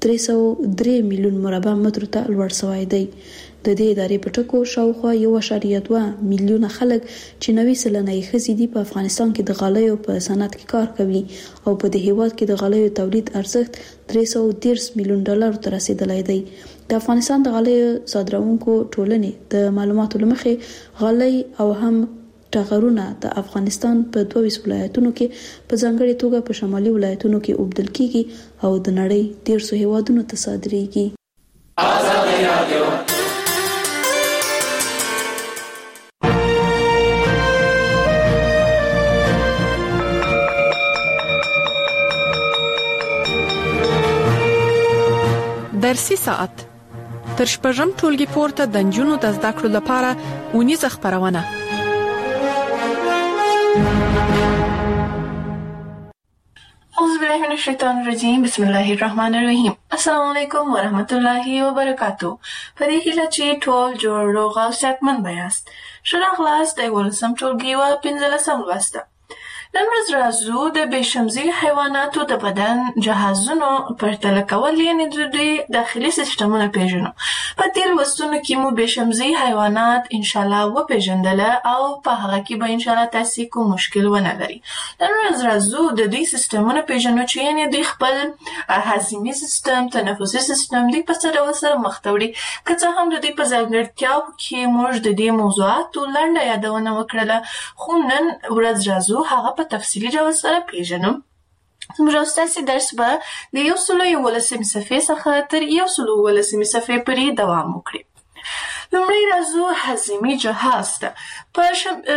درې سوه درې میلیون مربع متر ته لوړ شوی دی. د دې ادارې په ټکو شاوخوا یو اعشاریه دوه میلیونه خلک چې نوي سلنه یې ښځې دي په افغانستان کې د غالیو په صنعت کې کار کوي او په دې هیواد کې د غالیو تولید ارزښت درې سوه دېرش میلیون ډالر ته رسیدلی دی. د افغانستان د غالیو صادروونکو ټولنې د معلوماتو له مخې غالۍ او هم ټغرونه د افغانستان په دوه ویشت ولایتونو کې په ځانګړې توګه په شمالي ولایتونو کې اوبدل کیږي او د نړۍ ډیرو هیوادونو ته صادریږي. آزادي رادیو درسي ساعت تر شپږم ټولګي پورته د نجونو د زده کړو لپاره ونیزه خبرونه. أعوذ بالله من الشيطان الرجيم بسم الله الرحمن الرحيم. السلام علیکم ورحمت الله وبرکاتو. په دې هیله چې ټول جوړ روغ او صحتمند بیاست. ښه راغلاست د یولسم ټولګي و پنځلسم لوسته. نن ورځ راځو د بېشمزي حیواناتو د بدن جهازونو پرتله کول یعنې د دوی داخلي سیستمونه پیژنو. په دې لوستونو کې مو بېشمزي حیوانات انشاءالله وپېژندله او په هغه کې به انشاءالله تاسې کوم مشکل ونه لري. نن ورځ راځو د دوی سیستمونه پیژنو چې یعنې دوی خپل هاضمي سیستم، تنفسي سیستم دوی په څه ډول سره مخ ته وړي. که څه هم د دوی په ځانګړتیاوو کې موږ د دې موضوعاتو لنډه یادونه وکړله، خو نن ورځ راځو هغه په تفصیلي ډول سره پیژنو. زموږ ستاسې درس به د یو سلو یولسمې صفحې څخه تر یو سلو اوولسمې صفحې پورې دوام وکړي. لومړی راځو هاضمي جهاز ته. په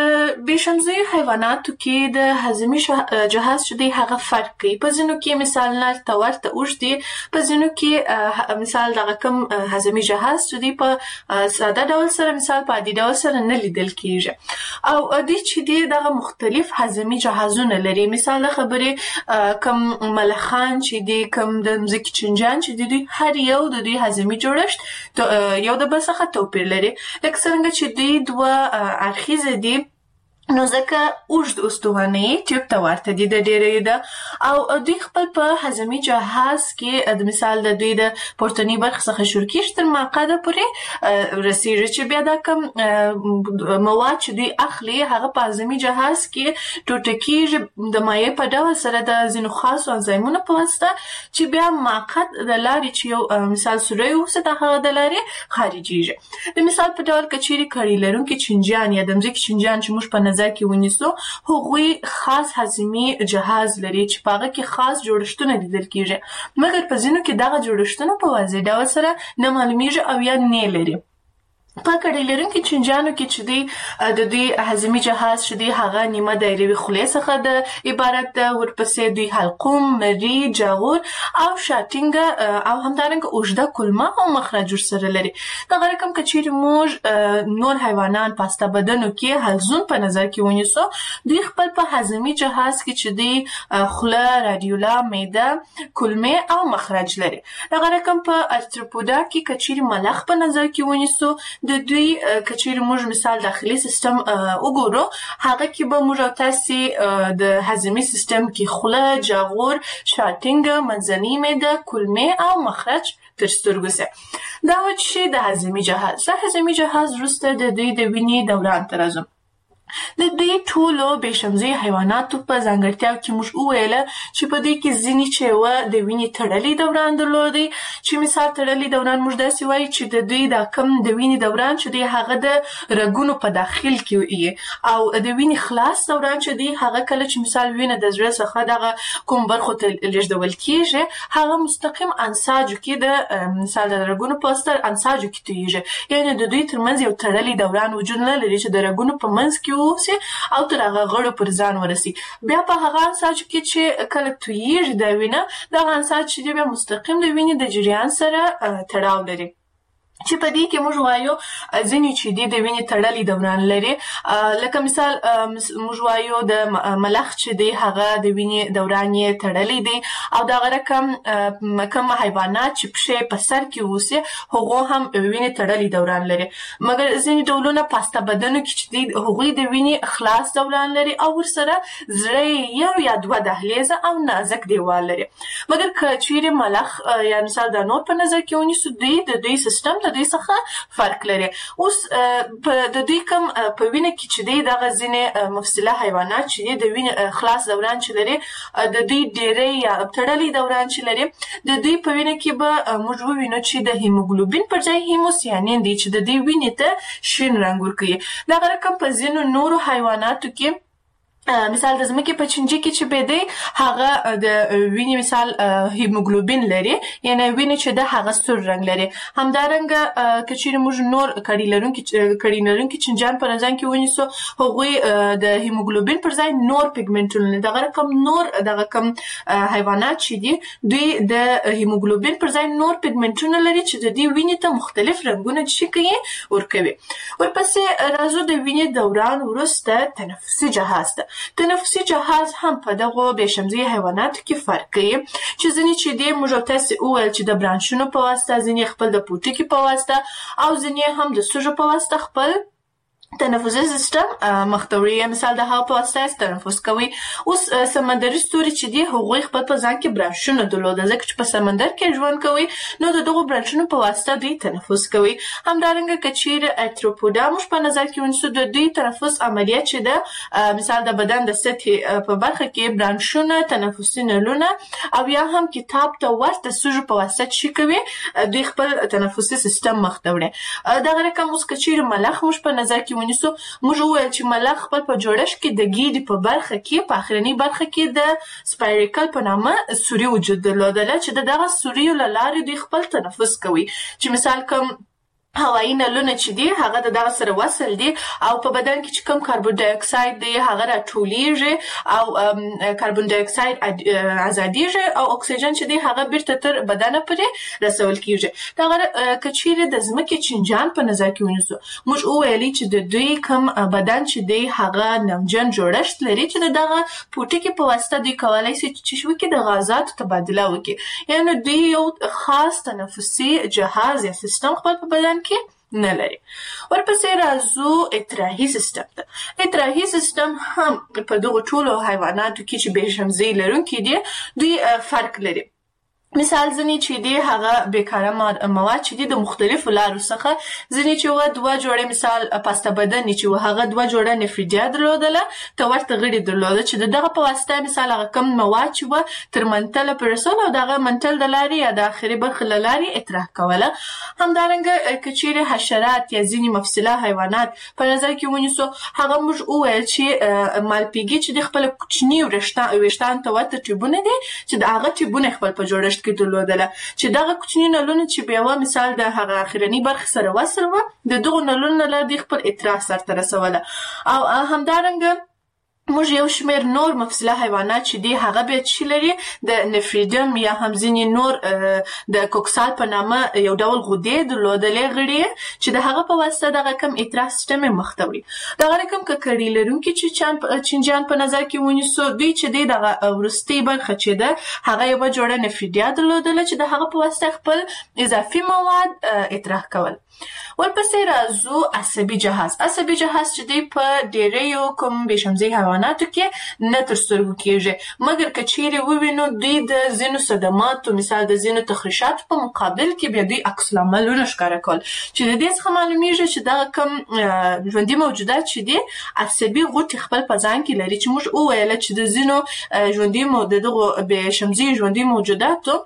بېشمزي حیواناتو کې د هاضمي جهاز چې دی هغه فرق کوي. په ځینو کې مثال نر ته ورته اوږد دی، په ځینو کې مثال دغه کوم هاضمي جهاز چې دی په ساده ډول سره مثال په عادي ډول سره نه لیدل کېږي او دوی چې دی دغه مختلف هاضمي جهازونه لري. مثال د خبرې کوم ملخان چې دی، کوم د مځکې چینجیان چې دی، دوی هر یو د دوی هاضمي جوړښت یو د بل څخه توپیر لري. لکه څرنګه چې دوی دوه اړخیزه دي نو ځکه اوږد استوانه ټیوب ته ورته دي د ډېرې ده او دوی خپل په هاضمي جهاز کې د مثال د دوی د پورتنۍ برخې څخه شروع کېږي تر معقده پورې رسېږي چې بیا دا کوم مواد چې دوی اخلي هغه په هاضمي جهاز کې ټوټه کېږي د مایع په ډول سره د ځینو خاصو انزایمونو په واسطه چې بیا معقد د لارې چې یو مثال سوری اوسي د هغه د لارې خارجېږي. د مثال په ډول که چیرې کړۍ لرونکي چینجیان یا د مځکې چینجیان چې موږ په نظر کې ونیسو، هغوی خاص هاضمي جهاز لري چې په هغه کې خاص جوړښتونه لیدل کېږي، مګر په ځینو کې دغه جوړښتونه په واضح ډول سره نه معلومیږي او یا نه لري. په کړۍ لرونکي چینجیانو کې چې دی د دوی هاضمي جهاز چې دی هغه نیمه دایروي خولې څخه د عبارت ده، ورپسې دوی حلقوم، مري، جاغور او شاتینګه او همدارنګه اوږده کولمه او مخرج ورسره لري. دغه رقم که چیرې موږ نور حیوانان په هسته بدنو کې حلزون په نظر کې ونیسو، دوی خپل په هاضمي جهاز کې چې دی خوله، رادیولا، معده، کولمې او مخرج لري. دغه رقم په ارتروپودا کې که چیرې ملخ په نظر کې ونیسو، د دوی که چیرې موږ مثال داخلي سیستم وګورو، هغه کې به موږ او تاسې د هاضمي سیستم کې خوله، جاغور، شاتینګه، منځنۍ معده، کولمې او مخرج تر سترګو سي. دا و چې د هاضمي جهاز. د هاضمي جهاز وروسته د دوی د وینې دوران ته راځو. د دوی ټولو بېشمزي حیواناتو په ځانګړتیاو کې موږ وویله چې په دوی کې ځینې چې وه د وینې تړلی دوران درلودی، چې مثال تړلی دوران موږ داسې وایو چې د دوی دا کم د وینې دوران چې دی هغه د رګونو په داخل کې وي او د وینې خلاص دوران چې دی هغه کله چې مثال وینه د زړه څخه دغه کوم برخو ته لیږدول کېږي هغه مستقیم انساجو کې د مثال د رګونو په واسطه انساجو کې تویږي، یعنې د دوی ترمنځ یو تړلی دوران وجود نه لري چې د رګونو په منځ کې اوسي او تر هغه غړو پر ځان ورسي. بیا په هغه انساج کې چې کله تویږي دا وینه، دغه انساج چې بیا مستقیم د وینې د جریان سره تړاو لري. چې په دې کې موږ وایو ځینې چې دي د وینې تړلي دوران لري، لکه مثال موږ وایو د ملخ چې دی هغه د وینې دوران یې تړلی دی، او دغه رقم کوم حیوانات چې پښې په سر کې اوسي هغو هم وینې تړلي دوران لري. مګر ځینې ډولونه پاسته بدنو کې چې دي هغوی د وینې خلاص دوران لري او ورسره زړه یو یا دوه دهلیزه او نازک دیوال لري. مګر که چیرې ملخ یا مثال د نور په نظر کې ونیسو، دوی د دوی سیستم د دوی څخه فرق لري. اوس د دوی کوم په وینه کې چې دی دغه ځینې مفصله حیوانات چې دي د وینې خلاص دوران چې لري، د دوی ډېری یا تړلی دوران چې لري، د دوی په وینه کې به موږ ووینو چې د هیموګلوبین پر ځای هیموسیانین دی چې د دوی وینې ته شین رنګ ورکوي. دغه رقم په ځینو نورو حیواناتو کې مثال د ځمکې په چینجي کې چې به دی هغه د وینې مثال هیموګلوبین لري، یعنی وینې چې د هغه سور رنګ لري. همدارنګه که چیرې موږ نور کړي لرونکي کړي لرونکي چینجیان په نظر کې ونیسو، هغوی د هیموګلوبین پر ځای نور پیګمنټونه لري. دغه رقم نور دغه کم حیوانات چې دي دوی د هیموګلوبین پر ځای نور پیګمنټونه لري چې د دې وینې ته مختلف رنګونه چې کوي ورکوي. ورپسې راځو د وینې دوران وروسته تنفسي جهاز ته. تنفسي جهاز هم په دغو بېشمزي حیواناتو کې فرق کوي، چې ځینې چې دی موږ تاسې وویل چې د برانشونو په واسطه، ځینې خپل د پوټکي په واسطه او ځینې هم د سوژو په واسطه خپل تنفسي سیستم مخته وړي، مثال د هوا په واسطه تنفس کوي. اوس سمندري ستوري چې دي هغوی خپل په ځان کې برانشونه درلوده، ځکه چې په سمندر کې ژوند کوي نو د دغو برانشونو په واسطه دوی تنفس کوي. همدارنګه که چیرې ارتروپوډا موږ په نظر کې ونیسو، د دوی تنفس عملیات چې ده مثال د بدن د سطحې په برخه کې برانشونه، تنفسي نلونه او یا هم کتاب ته ورته سوژو په واسطه چې کوي دوی خپل تنفسي سیستم مخته وړي. دغه رقم اوس که چیرې ملخ موږ په نظر کې ونیسو، موږ وویل چې ملخ خپل په جوړښت کې د ګیډې په برخه کې په اخرنۍ برخه کې د سپایریکل په نامه سوري وجود درلودله، چې د دغه سوریو له لارې دوی خپل تنفس کوي. چې مثال کوم هوایي نلونه چې دي هغه د دغه سره وصل دي او په بدن کې چې کوم کاربن ډای اکساید دی هغه راټولیږي او کاربن ډای اکساید ازادیږي او اکسیجن چې دی هغه بیرته تر بدن پورې رسول کیږي. دغه که چیرې د ځمکې چینجیان په نظر کې ونیسو، موږ وویلي چې د دوی کوم بدن چې دی هغه نمجن جوړښت لري چې د دغه پوټکي په واسطه دوی کولی شي چې وکړي د غازاتو تبادله وکړي، یعنې دوی یو خاص تنفسي جهاز یا سیستم خپل په بدن کې نه لري. ورپسې راځو اطراحي سیستم ته. اطراحي سیستم هم په دغو ټولو حیواناتو کې چې بېشمزۍ لرونکي دي دوی فرق لري. مثال ځینې چې دي هغه بیکاره مواد چې دي د مختلفو لارو څخه، ځینې چې وه دوه جوړې مثال پاسته بدنې چې وه هغه دوه جوړه نفریدیا درلودله، ته ورته غړي درلوده چې د دغه په واسطه مثال هغه کم مواد چې وه تر منتله پورې رسول او دغه منتل د لارې یا د آخري برخې له لارې اطراح کوله. همدارنګه که چیرې حشرات یا ځینې مفصله حیوانات په نظر کې ونیسو، هغه موږ وویل چې مالپیږي چې د خپل کوچني ویښتان ته ورته ټیوبونه دي چې د هغه ټیوبونه خپل په جوړښت کې درلودله، چې دغه کوچني نلونه چې بیا وه مثال د هغه اخرنۍ برخې سره وصل وه، د دغو نلونو له لارې خپل اطراح سرته رسوله. او همدارنګه موږ یو شمېر نور مفصله حیوانات چې دي هغه بیا چې لري د نفریدم یا هم ځینې نور د کوکسال په نامه یو ډول غدې درلودلې غړي چې د هغه په واسطه دغه کم اطراح سیستم یې مخته وړي. دغه رقم که کړي لرونکي چینجیان په نظر کې ونیسو، دوی چې دی دغه وروستۍ برخه چې ده هغه یوه جوړه نفریدیا درلودله چې د هغه په واسطه خپل اضافي مواد اطراح کول. ورپسې راځو عصبي جهاز. عصبي جهاز چې دی په ډېریو کوم بېشمزۍ حیواناتو کې نه تر سترګو کېږي، مګر که چیرې ووینو دوی د ځینو صدماتو مثال د ځینو تخریشاتو په مقابل کې بیا دوی عکس العملونه ښکاره کول، چې د دې څخه معلومیږي چې دغه کوم ژوندي موجودات چې دي عصبي غوټې خپل په ځان کې لري، چې موږ وویله چې د ځینو ژوندي د دغو بېشمزۍ ژوندي موجوداتو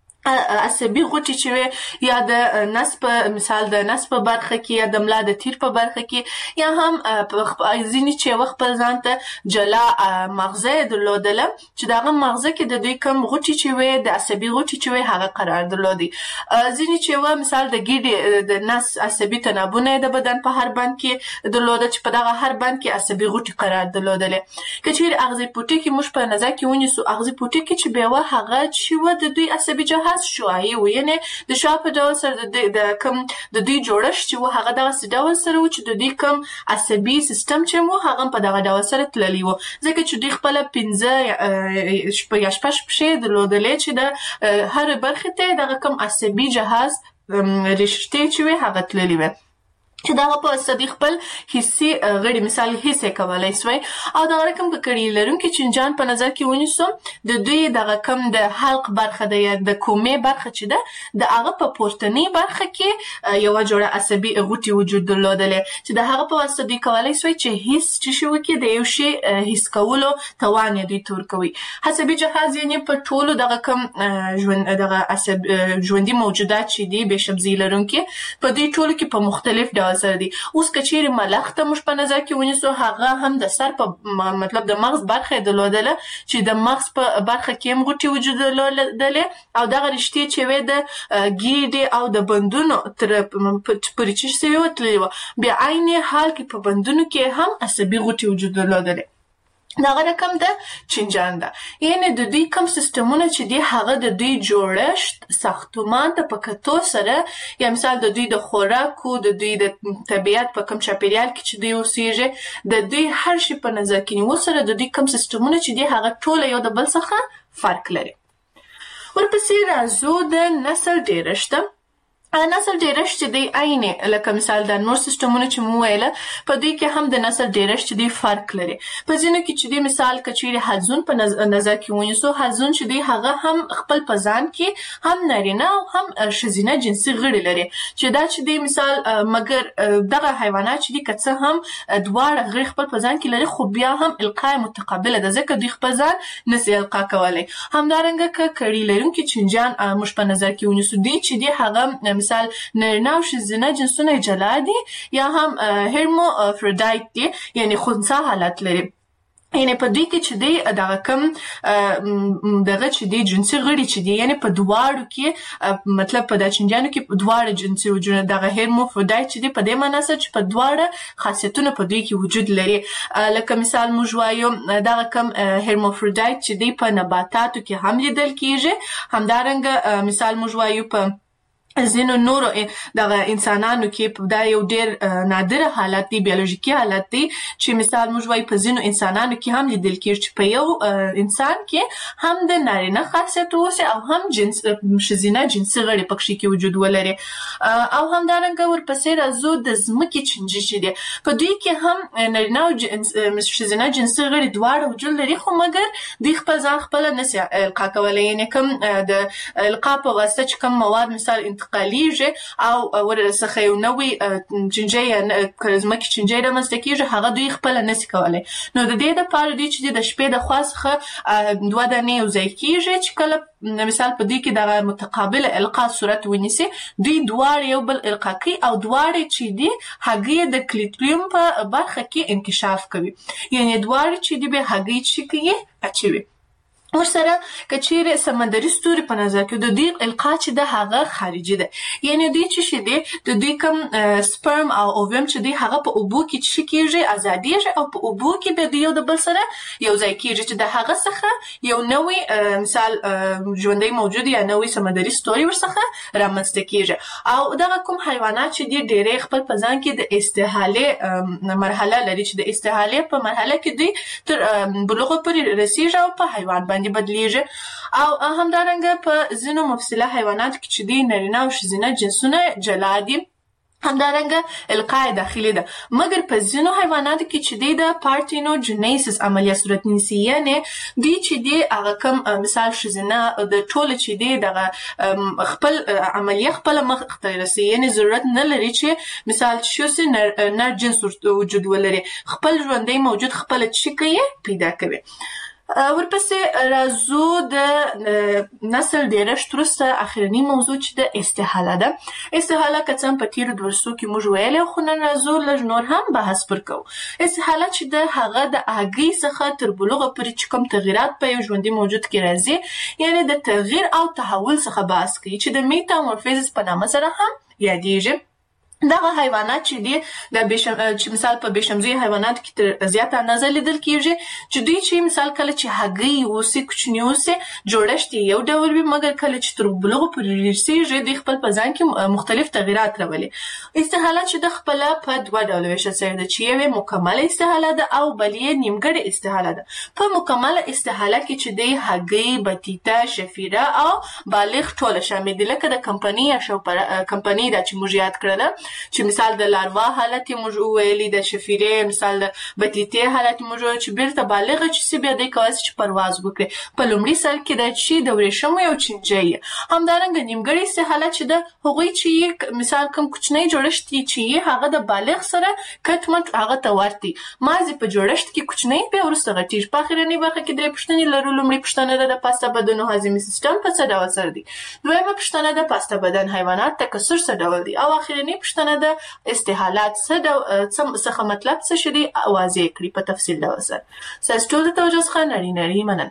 عصبي غوټې چې وي یا د نس په مثال د نس په برخه کې یا د ملا د تیر په برخه کې یا هم ځینې چې وه خپل ځان ته جلا مغزه یې درلودله چې د هغه مغزه کې د دوی کوم غوټې چې وي د عصبي غوټې چې وي هغه قرار درلودي. ځینې چې وه مثال د ګیډې د نس عصبي تنابونه یې د بدن په هر بند کې درلوده چې په دغه هر بند کې عصبي غوټې قرار درلودلې. که چیرې اغزي پوټکي موږ په نظر کې ونیسو، اغزي پوټکي چې بیا وه هغه چې وه د دوی عصبي جهاز خاص شوایي و یعنې د شا په ډول سره د کوم د دوی جوړښت چې و هغه دغسې ډول سره و چې د دوی کوم عصبي سیستم چې و هغه په دغه ډول سره تللی و ځکه چې دوی خپله پنځه یا شپږ پښې درلودلې چې د هرې برخې ته دغه کوم عصبي جهاز رشتې چې وي هغه تللي وي چې دغه په واسطه دوی خپل حسي غړي مثال حس کولای سوی او دغه رقم که کړي لرونکي چینجان په نظر کې ونیسو د دوی دغه کم د حلق برخه ده یا د کومې برخه چې ده د هغه په پورتنۍ برخه کې یوه جوړه عصبي غوټې وجود درلودلې چې د هغه په واسطه دوی کولای سوی چې حس چې شي وکړي د یو شي حس کولو توان یې دوی تور کوي عصبي جهاز یعنې په ټولو دغه کم ژوند دغه عصب ژوندي موجودات چې دي بېشبزي لرونکي په دوی ټولو کې په مختلف ډول سره دي اوس که چیرې ملخ ته موږ په نظر کې ونیسو هغه هم د سر په مطلب د مغز برخه یې درلودله چې د مغز په برخه کې هم غوټې وجود درلودلې او دغه رشتې چې وې د ګیډې او د بندونو تر پورې چې سوي وه تللې وه بیا عین حال کې په بندونو کې هم عصبي غوټې وجود درلودلې دغه رقم د چینجان ده یعنې د دوی کوم سیستمونه چې دي هغه د دوی جوړښت ساختمان ته په کتو سره یا مثال د دوی د خوراکو د دوی د طبیعت په کوم چاپیریال کې چې دوی اوسېږي د دوی هر شي په نظر کې نیول سره د دوی کوم سیستمونه چې دي هغه ټوله یو د بل څخه فرق لري ورپسې راځو د نسل ډېرښت نسل ډېرښت چې دی عینې لکه مثال د نور سیستمونه چې مو ویله په دوی کې هم د نسل ډېرښت چې دی فرق لري په ځینو کې چې دی مثال که چیرې حلزون په نظر کې ونیسو حلزون چې دی هغه هم خپل په ځان کې هم نارینه او هم ښځینه جنسي غړي لري چې دا چې دی مثال مګر دغه حیوانات چې دی که څه هم دواړه غړي خپل په ځان کې لري خو بیا هم القا متقابله ده ځکه دوی خپل ځان نسي القا کولی همدارنګه که کړي لرونکي چینجان موږ په نظر کې ونیسو دوی چې دی هغه مثال نارینه او ښځینه جنسونه جلا دي یا هم هرموفرودایت دي یعنې خنثی حالت لري یعنې په دوی کې چې دی دغه کم دغه چې دی جنسي غړي چې دی یعنې په دواړو کې مطلب په دا چینجانو کې دواړه جنسي وجودونه دغه هرموفرودایت چې دی په دې معنا سره چې په دواړه خاصیتونه په دوی کې وجود لري لکه مثال موږ وایو دغه کم هرموفرودایت چې دی په نباتاتو کې هم لیدل کېږي همدارنګه مثال موږ وایو په ځینو نورو دغه انسانانو کې دا یو ډېر نادره حالت دی بیولوژیکي حالت دی چې مثال موږ وایو په ځینو انسانانو کې هم لیدل کېږي چې په یو انسان کې هم د نارینه خاصیت اوسي او هم جنس ښځینه جنسي غړي پکښې کې وجود ولري او همدارنګه ورپسې راځو د ځمکې چینجي چې دی په دوی کې هم نارینه او ښځینه جنسي غړي دواړه وجود لري خو مګر دوی خپل ځان خپله نسي القا کولی یعنې کوم د القا په واسطه چې کوم مواد مثال قالیږي او ورڅخه یو نوی چینجی یا ځمکې چینجی رامنځته کېږي هغه دوی خپله نسي کولی نو د دې دپاره دوی چې د شپې د خوا څخه دوه دانې یو ځای کېږي چې کله مثال په دوی کې دغه متقابله القا صورت ونیسي دوی دواړه یو بل القا کوي او دواړه چې دي هګۍ د کلیټریوم په برخه کې انکشاف کوي یعنې دواړه چې دي به هګۍ چې کوي اچوي ورسره که چیرې سمندري ستوري په نظر کې د دوی القا چې ده هغه خارجي ده یعنې دوی چې شي دي د دوی کوم سپرم او اوویم چې دی هغه په اوبو کې چې کېږي ازادېږي او په اوبو کې بیا د یو د بل سره یو ځای کېږي چې د هغه څخه یو نوی مثال ژوندی موجود یا نوی سمندري ستوري ورڅخه رامنځته کېږي او دغه کوم حیوانات چې دي ډېری خپل په ځان کې د استحالې مرحله لري چې د استحالې په مرحله کې دوی تر بلوغه پورې رسېږي او په حیوان باندې بدلیږي او همدارنګه په ځینو مفصله حیواناتو کې چې دي نارینه او ښځینه جنسونه جلا دي همدارنګه القا داخلي ده مګر په ځینو حیواناتو کې چې دی د پارتینوجینیسس عملیه صورت نیسي یعنې دوی چې دی هغه کوم مثال ښځینه د ټوله چې دی دغه خپل عملیه خپله مخ ته رسي یعنې ضرورت نه لري چې مثال چې شوسي نر جنس وجود ولري خپل ژوندی موجود خپله چې کوي پیدا کوي ورپسې راځو د نسل ډېرښت وروسته اخرني موضوع چې د استحاله ده استحاله که څه هم په تېرو درسو کې موږ ویلی خو نن راځو لږ نور هم بحث پر کوو استحاله چې د هغه د هګۍ څخه تر بلوغه پورې چې کوم تغیرات په یو ژوندي موجود کې راځي یعنې د تغییر او تحول څخه بحث کوي چې د میټامورفیزس په نامه سره هم یادېږي دغه حیوانات چې دي د بشم چې مثال په بشمزي حیوانات کې تر زیاته اندازه لیدل کیږي چې دوی چې مثال کله چې هګۍ اوسې کوچنی اوسې جوړښت یو ډول وي مګر کله چې تر بلوغ پورې رسیږي د خپل په ځان کې مختلف تغیرات راولي. استحاله چې د خپل په دوه ډول ویشل شوی ده چې یو مکمله استحاله ده او بل یې نیمګړې استحاله ده. په مکمله استحاله کې چې د هګۍ بطیطه شفیره او بالغ ټول شامل دي لکه د کمپنی یا شو کمپنی دا چې موږ یاد کړل چې مثال د لاروا حالت موږ ویلي د شفیره مثال د بطیطه حالت موږ چې بیرته بالغ چې بیا د کاوس چې پرواز وکړي په لومړي سال کې د چې د ورېښمو یو چنجي همدارنګه نیمګړې استحاله چې د هغوی چې مثال کوم کوچنی جوړښت چې هغه د بالغ سره کټمټ هغه ته ورتي مازی په جوړښت کې کوچنی په ورسته غټیږ. په اخرنی برخه کې درې پښتنې لرو. لومړی پښتنه د پاسته بدن او هاضمي سیستم په څه ډول سره دي. دویمه پښتنه د پاسته بدن حیوانات تکثر څه ډول دي او اخرنی پښتنه د استحالات څه څه مطلب څه شدي واضح کړي په تفصیل ډول سره. تاسو ټول ته توجه ښه نړۍ نړۍ مننه.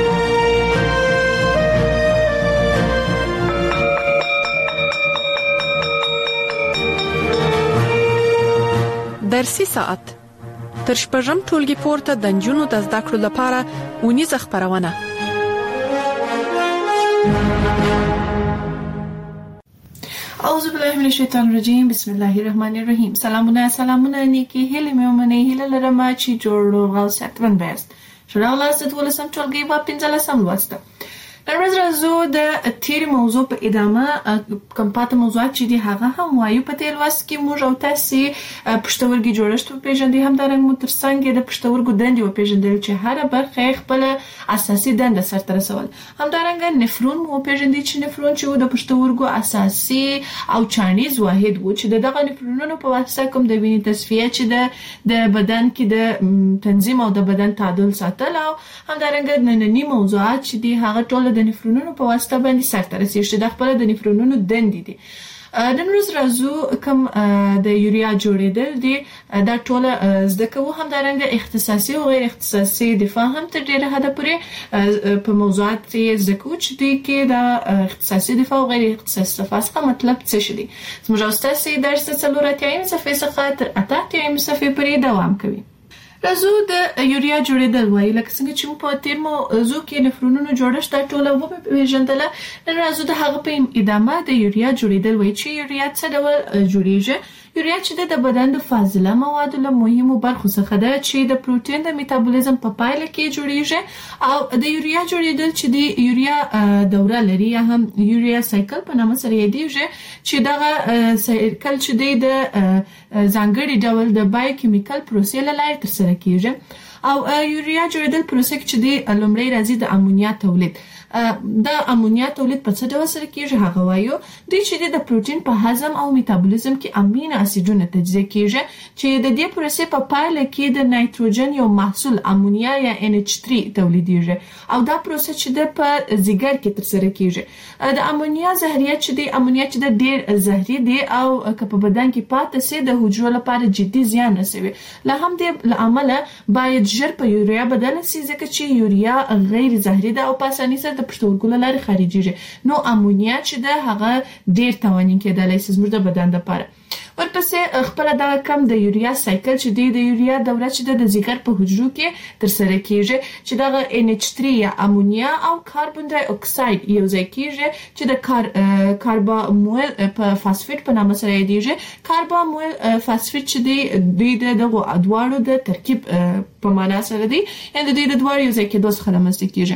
درسي ساعت تر شپږم ټولګي پورته د نجونو د زده کړو لپاره ونیزه خبرونه. اعوذ بالله من الشیطان الرجیم بسم الله الرحمن الرحیم. سلامونه سلامونه نیکی هله مېمنه هله لرم چې جوړو غوښت ون بیست شراو لاست ولسم ټولګي په پنځلسم واسطه. نن ورځ راځو د تیر موضوع په ادامه کوم پاتې موضوعات چې دي هغه هم وایو. په تیر واسط کې موږ او تاسو پښتورګي جوړښت په پیژندې هم درنګ مو ترڅنګ د پښتورګو دندې په پیژندل چې هر برخه خپل اساسي دنده سره رسول. هم درنګ نفرون مو پیژندې چې نفرون چې د پښتورګو اساسي او چانیز واحد وو چې دغه نفرونونو په واسطه کوم د وینې تصفیه چې د بدن کې د تنظیم او د بدن تعادل ساتل او هم درنګ نننی موضوعات چې دي هغه ټول د نفرونونو په واسطه باندې سره رسیږي د خپل د نفرونونو دندې دي. نن ورځ راځو کوم د یوریا جوړیدل دي دا ټول زده کوو. هم درنګ اختصاصي او غیر اختصاصي دفاع هم تر ډیره حده پورې په موضوعات کې زده کوو چې دوی کې د اختصاصي دفاع او غیر اختصاصي دفاع څخه مطلب څه شي. زموږ استاد درس څلورتیم صفحه څخه تر اتاتیم صفحه پورې دوام کوي. راځو د یوریا جوړیدل وایي لکه څنګه چې په تیر موضوع کې نفرونونو جوړښت ټوله و پیژندل. نن راځو د هغه په ادامه د یوریا جوړیدل وایي چې یوریا څه ډول جوړیږي. یوریا چې د بدن د فاضله موادو له مهمو برخو څخه ده چې د پروتین د میتابولیزم په پایله کې جوړیږي او د یوریا جوړیدل چې د یوریا دوره لري یا هم یوریا سایکل په نامه سره یادېږي چې دغه سایکل چې د ځانګړي ډول د بایوکیمیکل پروسې له لارې ترسره کیږي او یوریا جوړیدل پروسه چې د لومړی راځي د امونیا تولید. د امونیا تولید په څه ډول سره کیږي هغه وایو. دوی چې د پروتین په هضم او میتابولیزم کې امینو اسیدونه تجزیه کیږي چې د دې پروسې په پایله کې د نایتروجن یو محصول امونیا یا ان ایچ تhree تولیدېږي او دا پروسه چې د په ځیګر کې ترسره کیږي. د امونیا زهريات چې د امونیا چې د ډېر زهري دي او که په بدن کې پاتې سي د حجرو لپاره جدي زیان رسوي. له هم دې عمله باید ژر په یوریا بدل شي ځکه چې یوریا غیر زهري ده او په اسانۍ سره د پښتورګو لارې خارجيږي. نو امونیا چې ده هغه ډېر توانین کېدلای شي زموږ د بدن لپاره. ورپسې خپل دا کم د یوریا سایکل چې د یوریا دوره چې د ځیګر په حجرو کې ترسره کیږي چې د ان ایچ تhree یا امونیا او کاربن ډای اکساید یو ځای کیږي چې د کار کاربامول په فاسفیټ په نامه سره یادېږي. کاربامول فاسفیټ چې دی د دغه ادوارو د ترکیب په معنا سره دی یعنی د دې د دوه یو ځای کې دوه څخه رامنځته کیږي.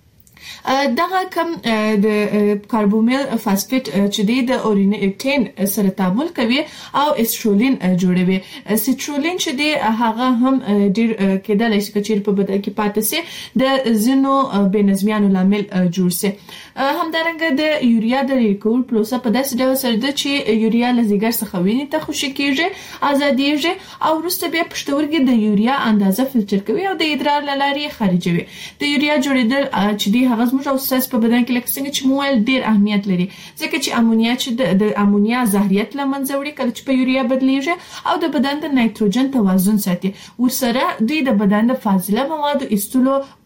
دغه کم د کاربومیل فاسفیټ چې د اورینټین سره تعامل کوي او استرولین جوړوي. استرولین چې د هغه هم ډیر کېدلای شي چې په بدن کې پاتې سي د زینو بنظمیانو لامل جوړ سي. همدارنګه د یوریا د ریکول پروسه په داسې ډول سره ده چې یوریا له ځیګر څخه وینې ته خوشې کیږي ازادېږي او وروسته بیا پښتورګي د یوریا اندازه فلټر کوي او د ادرار له لارې خارجوي. د یوریا جوړیدل چې دی هغه زموږ او ساس په بدن کې لکه څنګه چې مویل ډیر اهمیت لري ځکه چې امونیا چې د امونیا زهریت لمنځه وړي کله چې په یوریا بدلیږي او د بدن د نایتروجن توازن ساتي. ورسره دوی د بدن د فاضله موادو ایستلو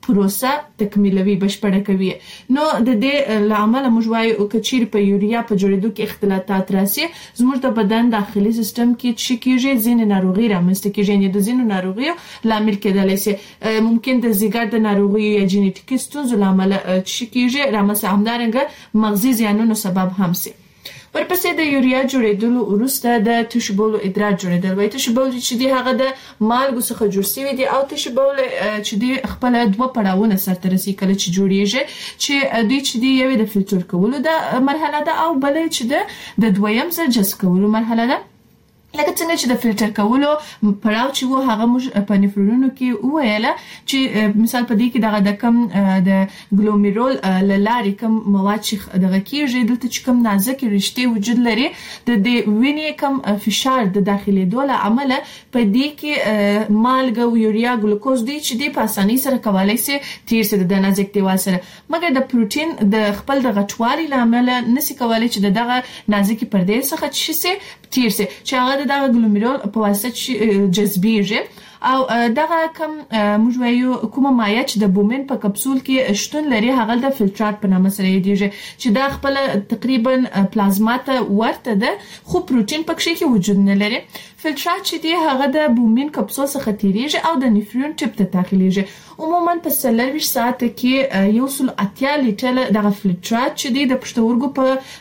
پروسه تکمیلوي بشپړه کوي. نو د دې لامل موږ وایو کچیر په یوریا په جوړېدو کې اختلالات راسي زموږ د بدن داخلي سیستم کې چې کېږي ځینې ناروغي رامنځته کېږي. د ځینو ناروغیو لامل کېدلی شي ممکن د ځیګر د ناروغیو یا جینیټیکي ستونزو لامل چې کېږي رامنځته همدارنګه مغزي زیانونو سبب هم شي. ورپسې د یوریا جوړېدلو وروسته د تشو بولو ادرار جوړېدل وایي. تشو بول چې دی هغه د مالګو څخه جوړ شوی دی او تشو بول چې دی خپل دوه پړاوونه سرته رسي کله چې جوړیږي چې دوی چې دی یو د فلټر کولو د مرحله ده او بلې چې د دویم ځل جذب کولو مرحله ده. لکه څنګه چې د فلټر کولو پړاو چې وو هغه موږ په نفرونونو کې وویله چې مثال په دې کې دغه د کم د ګلومیرول لارې کم مواد چې دغه کېږي دلته چې کم نازک رشتې وجود لري د دې وینې کم فشار د داخلي دوله عمله په دې کې مالګه او یوریا ګلوکوز دی چې د په اسانۍ سره کولای شي تیر سي د نازک دیوال سره مګر د پروتین د خپل د غټوالي لامل نسی کولای چې دغه نازکي پردې څخه چې سي تیر سي چې هغه دغه ګلومیرول په واسطه جذبیږي او دغه کم موږ وایو کومه مایع چې د بومین په کپسول کې شتون لري هغه د فلټرات په نامه سره یادېږي چې دا خپل تقریبا پلازما ته ورته ده خو پروتین پکې کې وجود نه لري. فلټرات چې دی هغه د بومین کپسول څخه تیریږي او د نفرون ټپ ته داخليږي. عموما په څلور ساعت کې یو سل اتیا لیټر دغه فلټرات چې دی د پښتورګو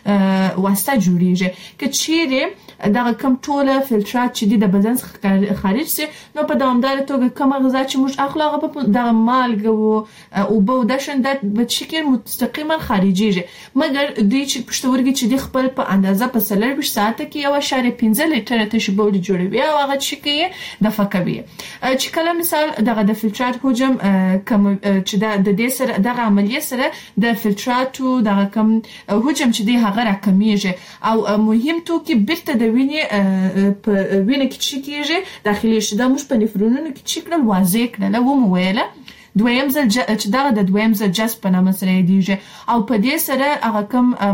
په واسطه جوړیږي. که چیرې دغه کم ټوله فلټرات چې دی د بدن څخه خارج سي نو په دوامدار توګه کومه غذا چې موږ اخلو هغه په دغه مالګه او اوبه او د شندت په شکل مستقیما خارجيږي. مګر دوی چې پښتورګي چې دی خپل په اندازه په څلور ساعت کې یو اشاریه پنځه لیټر تشو بول جوړوي او هغه چې کې د فکوي چې کله مثال دغه د فلټرات حجم کم چې د دې سره دغه عملیه سره د فلټراتو دغه کم حجم چې دی هغه راکمیږي او مهم توکي بیرته د وینې په وینې کې چې کېږي داخلي شي د مش په نفرونونو کې چې کړل واضح کړل و مو ویله دویم ځل چې دغه د دویم ځل جذب په نامه سره یادېږي او په دې سره هغه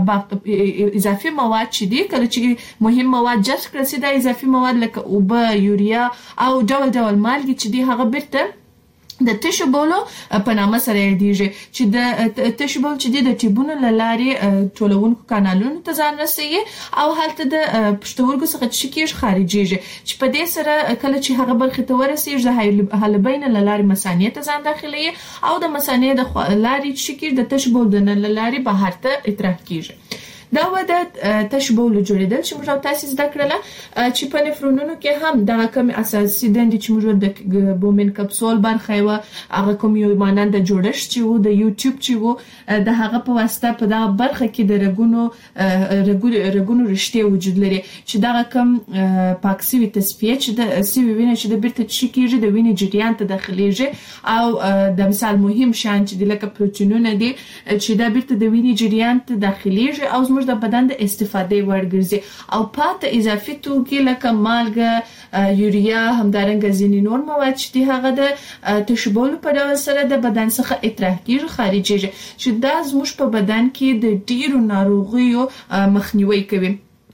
کم اضافي مواد چې دي کله چې مهم مواد جذب کړل شي د اضافي مواد لکه اوبه یوریا او ډول ډول مالګې چې دي هغه بیرته د تشو بولو په نامه سره یادېږي چې د تشو بول چې د ټیبونو لارې ټولونکو کانالونو ته ځان رسېږي او هلته د پښتورګو څخه چې کېږي خارجيږي چې په دې سره کله چې هغه برخه ته ورسېږي د حالبین لارې مثانې ته ځان داخلي او د مثانې د لارې چې کېږي د تشو بول د لارې بهر ته اطراح کېږي. دا و د تشو بول جوړېدل چې موږ تاسو زده کړل چې په نفرونونو کې هم دا کوم اساسي دندې چې موږ د بومین کپسول برخه و هغه کوم یو مانند جوړښت چې و د یوټیوب چې و د هغه په واسطه په دا برخه کې د رګونو رګونو رشتې وجود لري چې دا کوم پاکسي تصفیه چې د سی وینه چې د بیرته چې کېږي د وینې جریان ته داخليږي او د مثال مهم شان چې د لکه پروتینونه دي چې د بیرته د وینې جریان ته داخليږي او د بدن د استفاده ورګرځي او پات اضافي توکي لکه مالګه یوریا همدارنګه ځینې نور مواد چې هغه د تشو بول په ډول سره د بدن څخه اطراح کیږي خارجيږي چې دا زموږ په بدن کې د ډیرو ناروغیو مخنیوي کوي.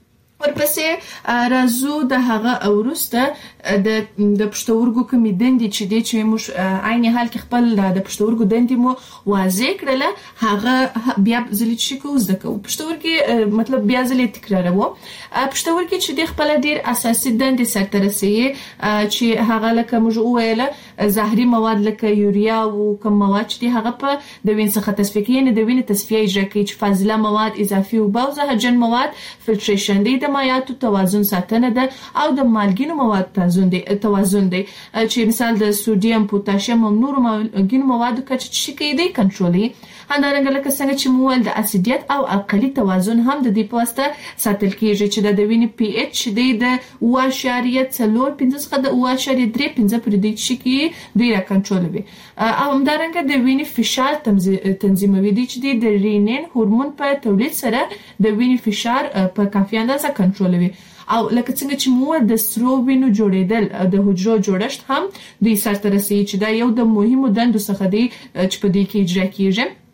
ورپسې راځو د هغه ورسته د د پښتورګو کومې دندې چې دي چې موږ عین حال کې خپل د پښتورګو دندې مو واضح کړل هغه بیا ځلې چې کو زده کو پښتورګي مطلب بیا ځلې تکراروو. پښتورګي چې د خپل ډیر اساسي دندې سره رسېږي چې هغه لکه موږ وویل زهري مواد لکه یوریا او کوم مواد چې هغه په د وین څخه تصفیه کوي د وینې تصفیه اجرا کوي چې فاضله مواد اضافي او باو زهرجن مواد فلټریشن دي د مایعاتو توازن ساتنه ده او د مالګینو مواد توازن دی توازن دی چې مثال د سودیم پوتاشیم او نورو مالګینو موادو کچه چې کې دی کنټرولي. همدارنګه لکه څنګه چې موال د اسیدیت او القلي توازن هم د دې په واسطه ساتل کیږي چې د وینې پی ایچ دی د او اشاریه څلور پنځه څخه د او اشاریه درې پنځه پر دې چې کې دی را کنټرولوي او همدارنګه د وینې فشار تنظیموي دي چې د رینین هورمون په تولید سره د وینې فشار په کافي اندازه کنټرولوي او لکه څنګه چې مو د سرو وینو جوړېدل د حجرو جوړښت هم د سرته رسېږي چې دا یو د مهمو دندو څخه دی چې په دې کې اجرا کیږي.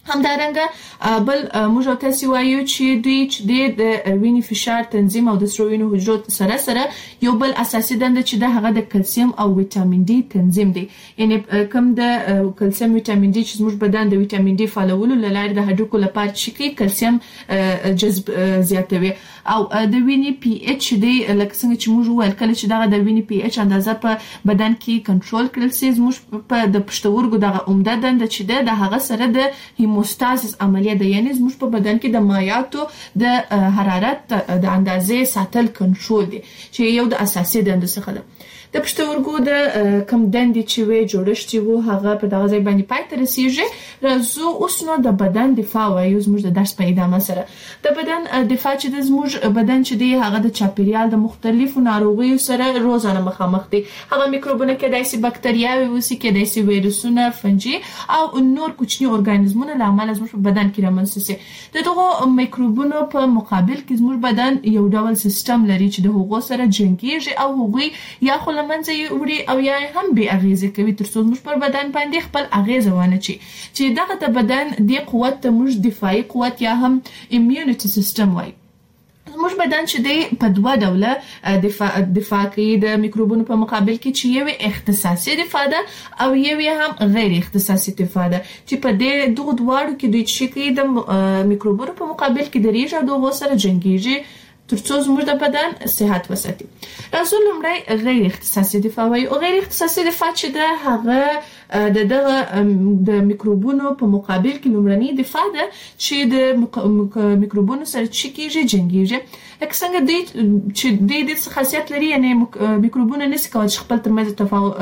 همدارنګه بل موږ تاسو وایو چې دوی چې د وینې فشار تنظیم او د سرو وینو حجرو سره سره یو بل اساسي دنده چې د هغه د کلسیم او ویټامین ډي تنظیم دی. یعنی کوم د کلسیم ویټامین ډي چې موږ بدن د ویټامین ډي فعالولو لپاره د هډوکو لپاره چې کلسیم جذب زیاتوي او د وینې پی ایچ دی لکه څنګه چې موږ ویل کله چې دغه د وینې پی ایچ اندازه په بدن کې کنټرول کړل سي موږ په د پښتورګو دغه عمده دنده چې د هغه سره د هیموستازیس عملیه ده، یعنی زموږ په بدن کې د مایعاتو د حرارت د اندازې ساتل کنټرول دي چې یو د اساسي دندو څخه ده. د پښتورګو د کم دندې چې وي جوړښت وو هغه په دغه ځای باندې پای ته رسیږي. راځو اوس نو د بدن دفاع وایو زموږ د درس په ادامه سره. د بدن دفاع چې د زموږ بدن چې دی هغه د چاپیریال د مختلفو ناروغیو سره روزانه مخامخ دي. هغه میکروبونه کېدای شي بکتریاوي وسی کېدای شي ویروسونه فنجي او نور کوچني ارګانیزمونه له امله زموږ په بدن کې رامنځته شي. د دغه میکروبونو په مقابل کې زموږ بدن یو ډول سیستم لري چې د هغو سره جنگيږي او هغوی یا خو منځي وړي او یا هم به اغیزه کوي تر څو موږ پر بدن باندې خپل اغیزه ونه چی چې دغه د بدن د قوت ته موږ دفاعي قوت یا هم اميونيټي سیستم وایي. موږ بدن چې دی په دوه ډوله دفاع دفاع کوي د میکروبونو په مقابل کې چې یو اختصاصي دفاع ده او یو هم غیر اختصاصي دفاع ده چې په دې دوه دواړو کې دوی چې کوي د میکروبونو په مقابل کې د ریژه دوه سره جنگيږي ترڅو زموږ د بدن صحت وساتي. راځو لومړی غیر اختصاصي دفاع وایو. غیر اختصاصي دفاع چې ده هغه د دغه د میکروبونو په مقابل کې لومړنی دفاع ده چې د میکروبونو سره چې کېږي جنگيږي. لکه څنګه دی چې د دې خاصیت لري یعنی میکروبونه نشي کولای خپل ترمنځ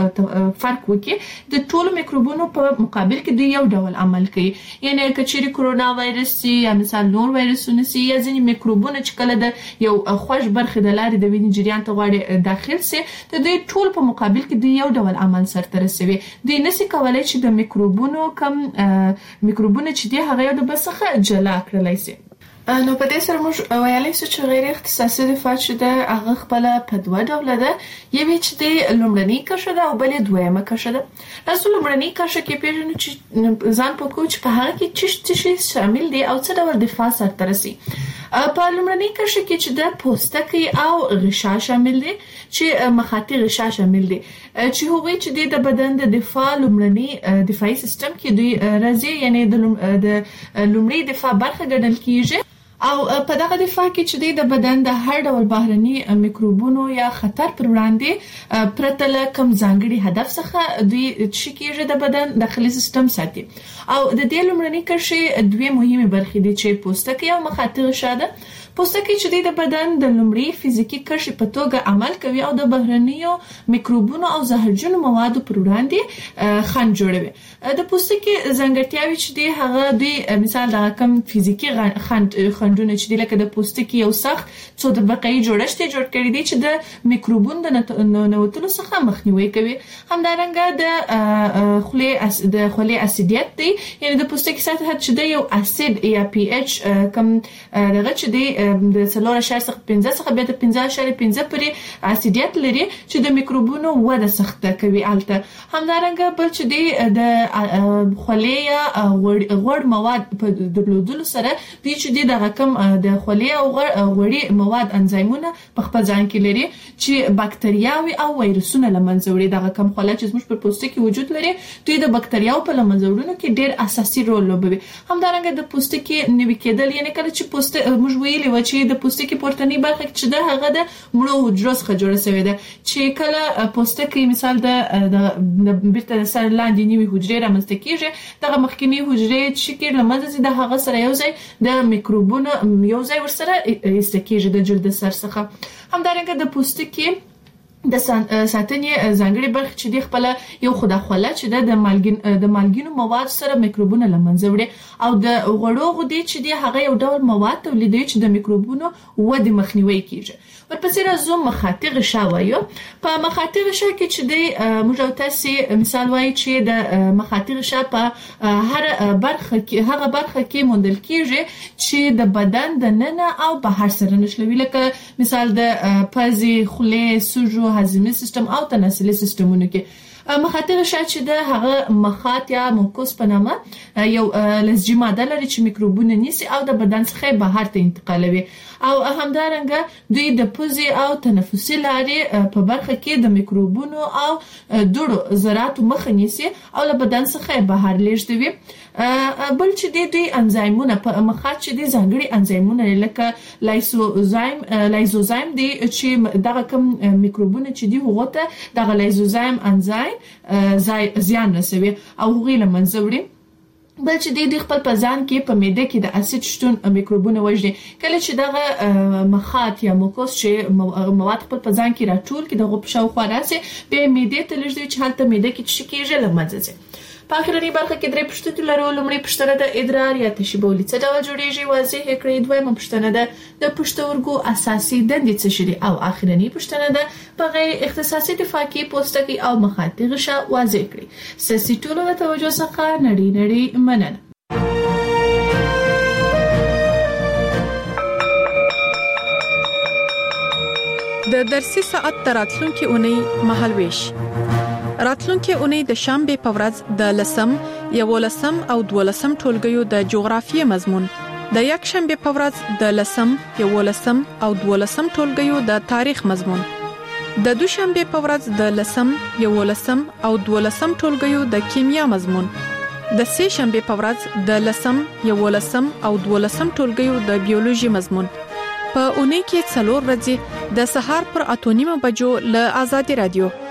فرق وکړي. د ټولو میکروبونو په مقابل کې دوی یو ډول عمل کوي. یعنی کچېری کرونا وایرس یا مثال نور وایرسونه سي یا ځینې میکروبونه چې کله د یو خوښ برخه د لارې د وینې جریان ته غواړي داخل سي د دوی ټول په مقابل کې دوی یو ډول عمل سرته رسوي. دوی نشي کولای چې د میکروبونو کم میکروبونه چې دی هغه یو د بل څخه جلا کړلای سي. نو په دې سره موږ ویلای شو چې غیر اختصاصي دفاع چې ده هغه خپل په دوه ډوله ده. یوه چې د لومړنۍ کرښه ده او بلې دویمه کرښه ده. راځو لومړنۍ کرښه کې پیژنو چې ځان په کوچ په هغه کې چې څه شامل دي او څه ډول دفاع سره رسي. په لومړنۍ کرښه کې چې د پوستکي او غشا شامل دي چې مخاطي غشا شامل دي چې هغوی چې د بدن د دفاع لومړنۍ دفاعي سیستم کې دوی راځي یعنی د لومړنۍ دفاع برخه ګڼل کیږي او په دغه دفاع کې چې د بدن د هر ډول بهرني میکروبونو یا خطر پر وړاندې پرته له کوم ځانګړي هدف څخه دوی چې کېږي د بدن داخلي سیستم ساتي. او د دې لومړنۍ کرښې دوه مهمه برخې دي چې پوستکي او مخاطي غشا ده. پوستکي چې د بدن د لومړی فزیکی کرښې په توګه عمل کوي او د بهرنیو میکروبونو او زهرجنو موادو پر وړاندې خنډ جوړوي. د پوستکي ځانګړتیاوې چې دی هغه د مثال د کوم فزیکی خنډ خنډونه چې دی لکه د پوستکي یو سخت څو د بقایي جوړښت جوړ کړی دی چې د میکروبونو د نوتلو څخه مخنیوي کوي. همدارنګه د خولې د خولې اسیدیت دی یعنی د پوستکي سطح چې د یو اسید یا پی ایچ کم دغه چې دی د څلور اشاریه څخه پنځه څخه به د پنځه اشاریه پنځه پورې اسیدیت لري چې د میکروبونو وده سخته کوي. الته همدارنګه بل چې دی د خولې یا غوړ مواد په درلودلو سره دی چې دی د رقم د خولې او غوړي مواد انزایمونه په خپل ځان کې لري چې بکتریاوي او وایرسونه لمنځه وړي. د رقم خوله چې زموږ په پوستکي وجود لري دوی د بکتریاو په لمنځه وړلو کې ډېر اساسي رول لوبوي. همدارنګه د پوستکي نوي کېدل یعنی کله چې پوست موږ ویلي و چې د پوستکي پورتنی برخه چې ده هغه د مړو حجرو څخه جوړه شوې ده چې کله پوستکي مثال د د بیرته د سر لاندې نیوي حجرې رامنځته کیږي دغه مخکینی حجرې چې کې لمزه د هغه سره یو ځای د میکروبونو یو ځای ورسره استکیږي د جلد سر څخه. همدارنګه د پوستکي د ساتنې ځانګړي برخه چې د خپل یو خدا خوله چې د مالګین د مالګینو مواد سره میکروبونه لمنځه وړي او د غوړو غدې چې د هغه یو ډول مواد تولیدوي چې د میکروبونو وده مخنیوي کوي. ورپسې راځو مخاطي غشا وایو. په مخاطي غشا کې چې د موږ تاسو مثال وایي چې د مخاطي غشا په هر برخه کې هغه برخه کې موندل کیږي چې د بدن د ننه او بهر سره نشلوي لکه مثال د پزي خولې سوجو هضمي سیستم او تناسلي سیستمونو کې. مخاطي غشا چې د هغه مخاط یا موکوس په نامه یو لزجي ماده لري چې میکروبونه نیسي او د بدن څخه بهر ته انتقالوي او همدارنګه دوی د پوزي او تنفسي لارې په برخه کې د میکروبونو او دوړو ذراتو مخه نیسي او له بدن څخه بهر لیږدوي. بل چې د دوی انزایمونه په مخاط چې د ځانګړي انزایمونه لکه لایزوزایم لایزوزایم دی چې دغه کوم میکروبونه چې دی هغه ته دغه لایزوزایم انزایم زیان رسوي او هغه له منځه وړي. بل چې د خپل په ځان کې په معده کې د اسید شتون میکروبونه وژني. کله چې دغه مخاط یا موکوس چې مواد خپل په ځان کې راټول کې دغه په شاوخوا راسي به معده ته لږ چې حالت معده کې چې کېږي لمزه. په اخرنی برخه کې درې پښتنې لرو. لومړی پښتنه د ادرار یا تشبولي څه ډول جوړیږي واضح کړئ. دویمه پښتنه ده د پښتورګو اساسي دندې څه شي او اخرنی پښتنه ده په غیر اختصاصي دفاع کې پوستکي او مخاطي غشا واضح کړئ. ساسي ټولو د توجه څخه نړۍ نړۍ مننه. د درسي ساعت تراتلونکو اونۍ مهالويش راتلونکو اونۍ د شنبه په ورځ د لسم یولسم او دولسم ټولګیو د جغرافیې مضمون، د یک شنبه په ورځ د لسم یولسم او دولسم ټولګیو د تاریخ مضمون، د دوشنبه په ورځ د لسم یولسم او دولسم ټولګیو د کیمیا مضمون، د سه شنبه په ورځ د لسم یولسم او دولسم ټولګیو د بیولوژي مضمون. په اونۍ کې څلور ورځې د سهار پر اته نیمه بجو له آزادي رادیو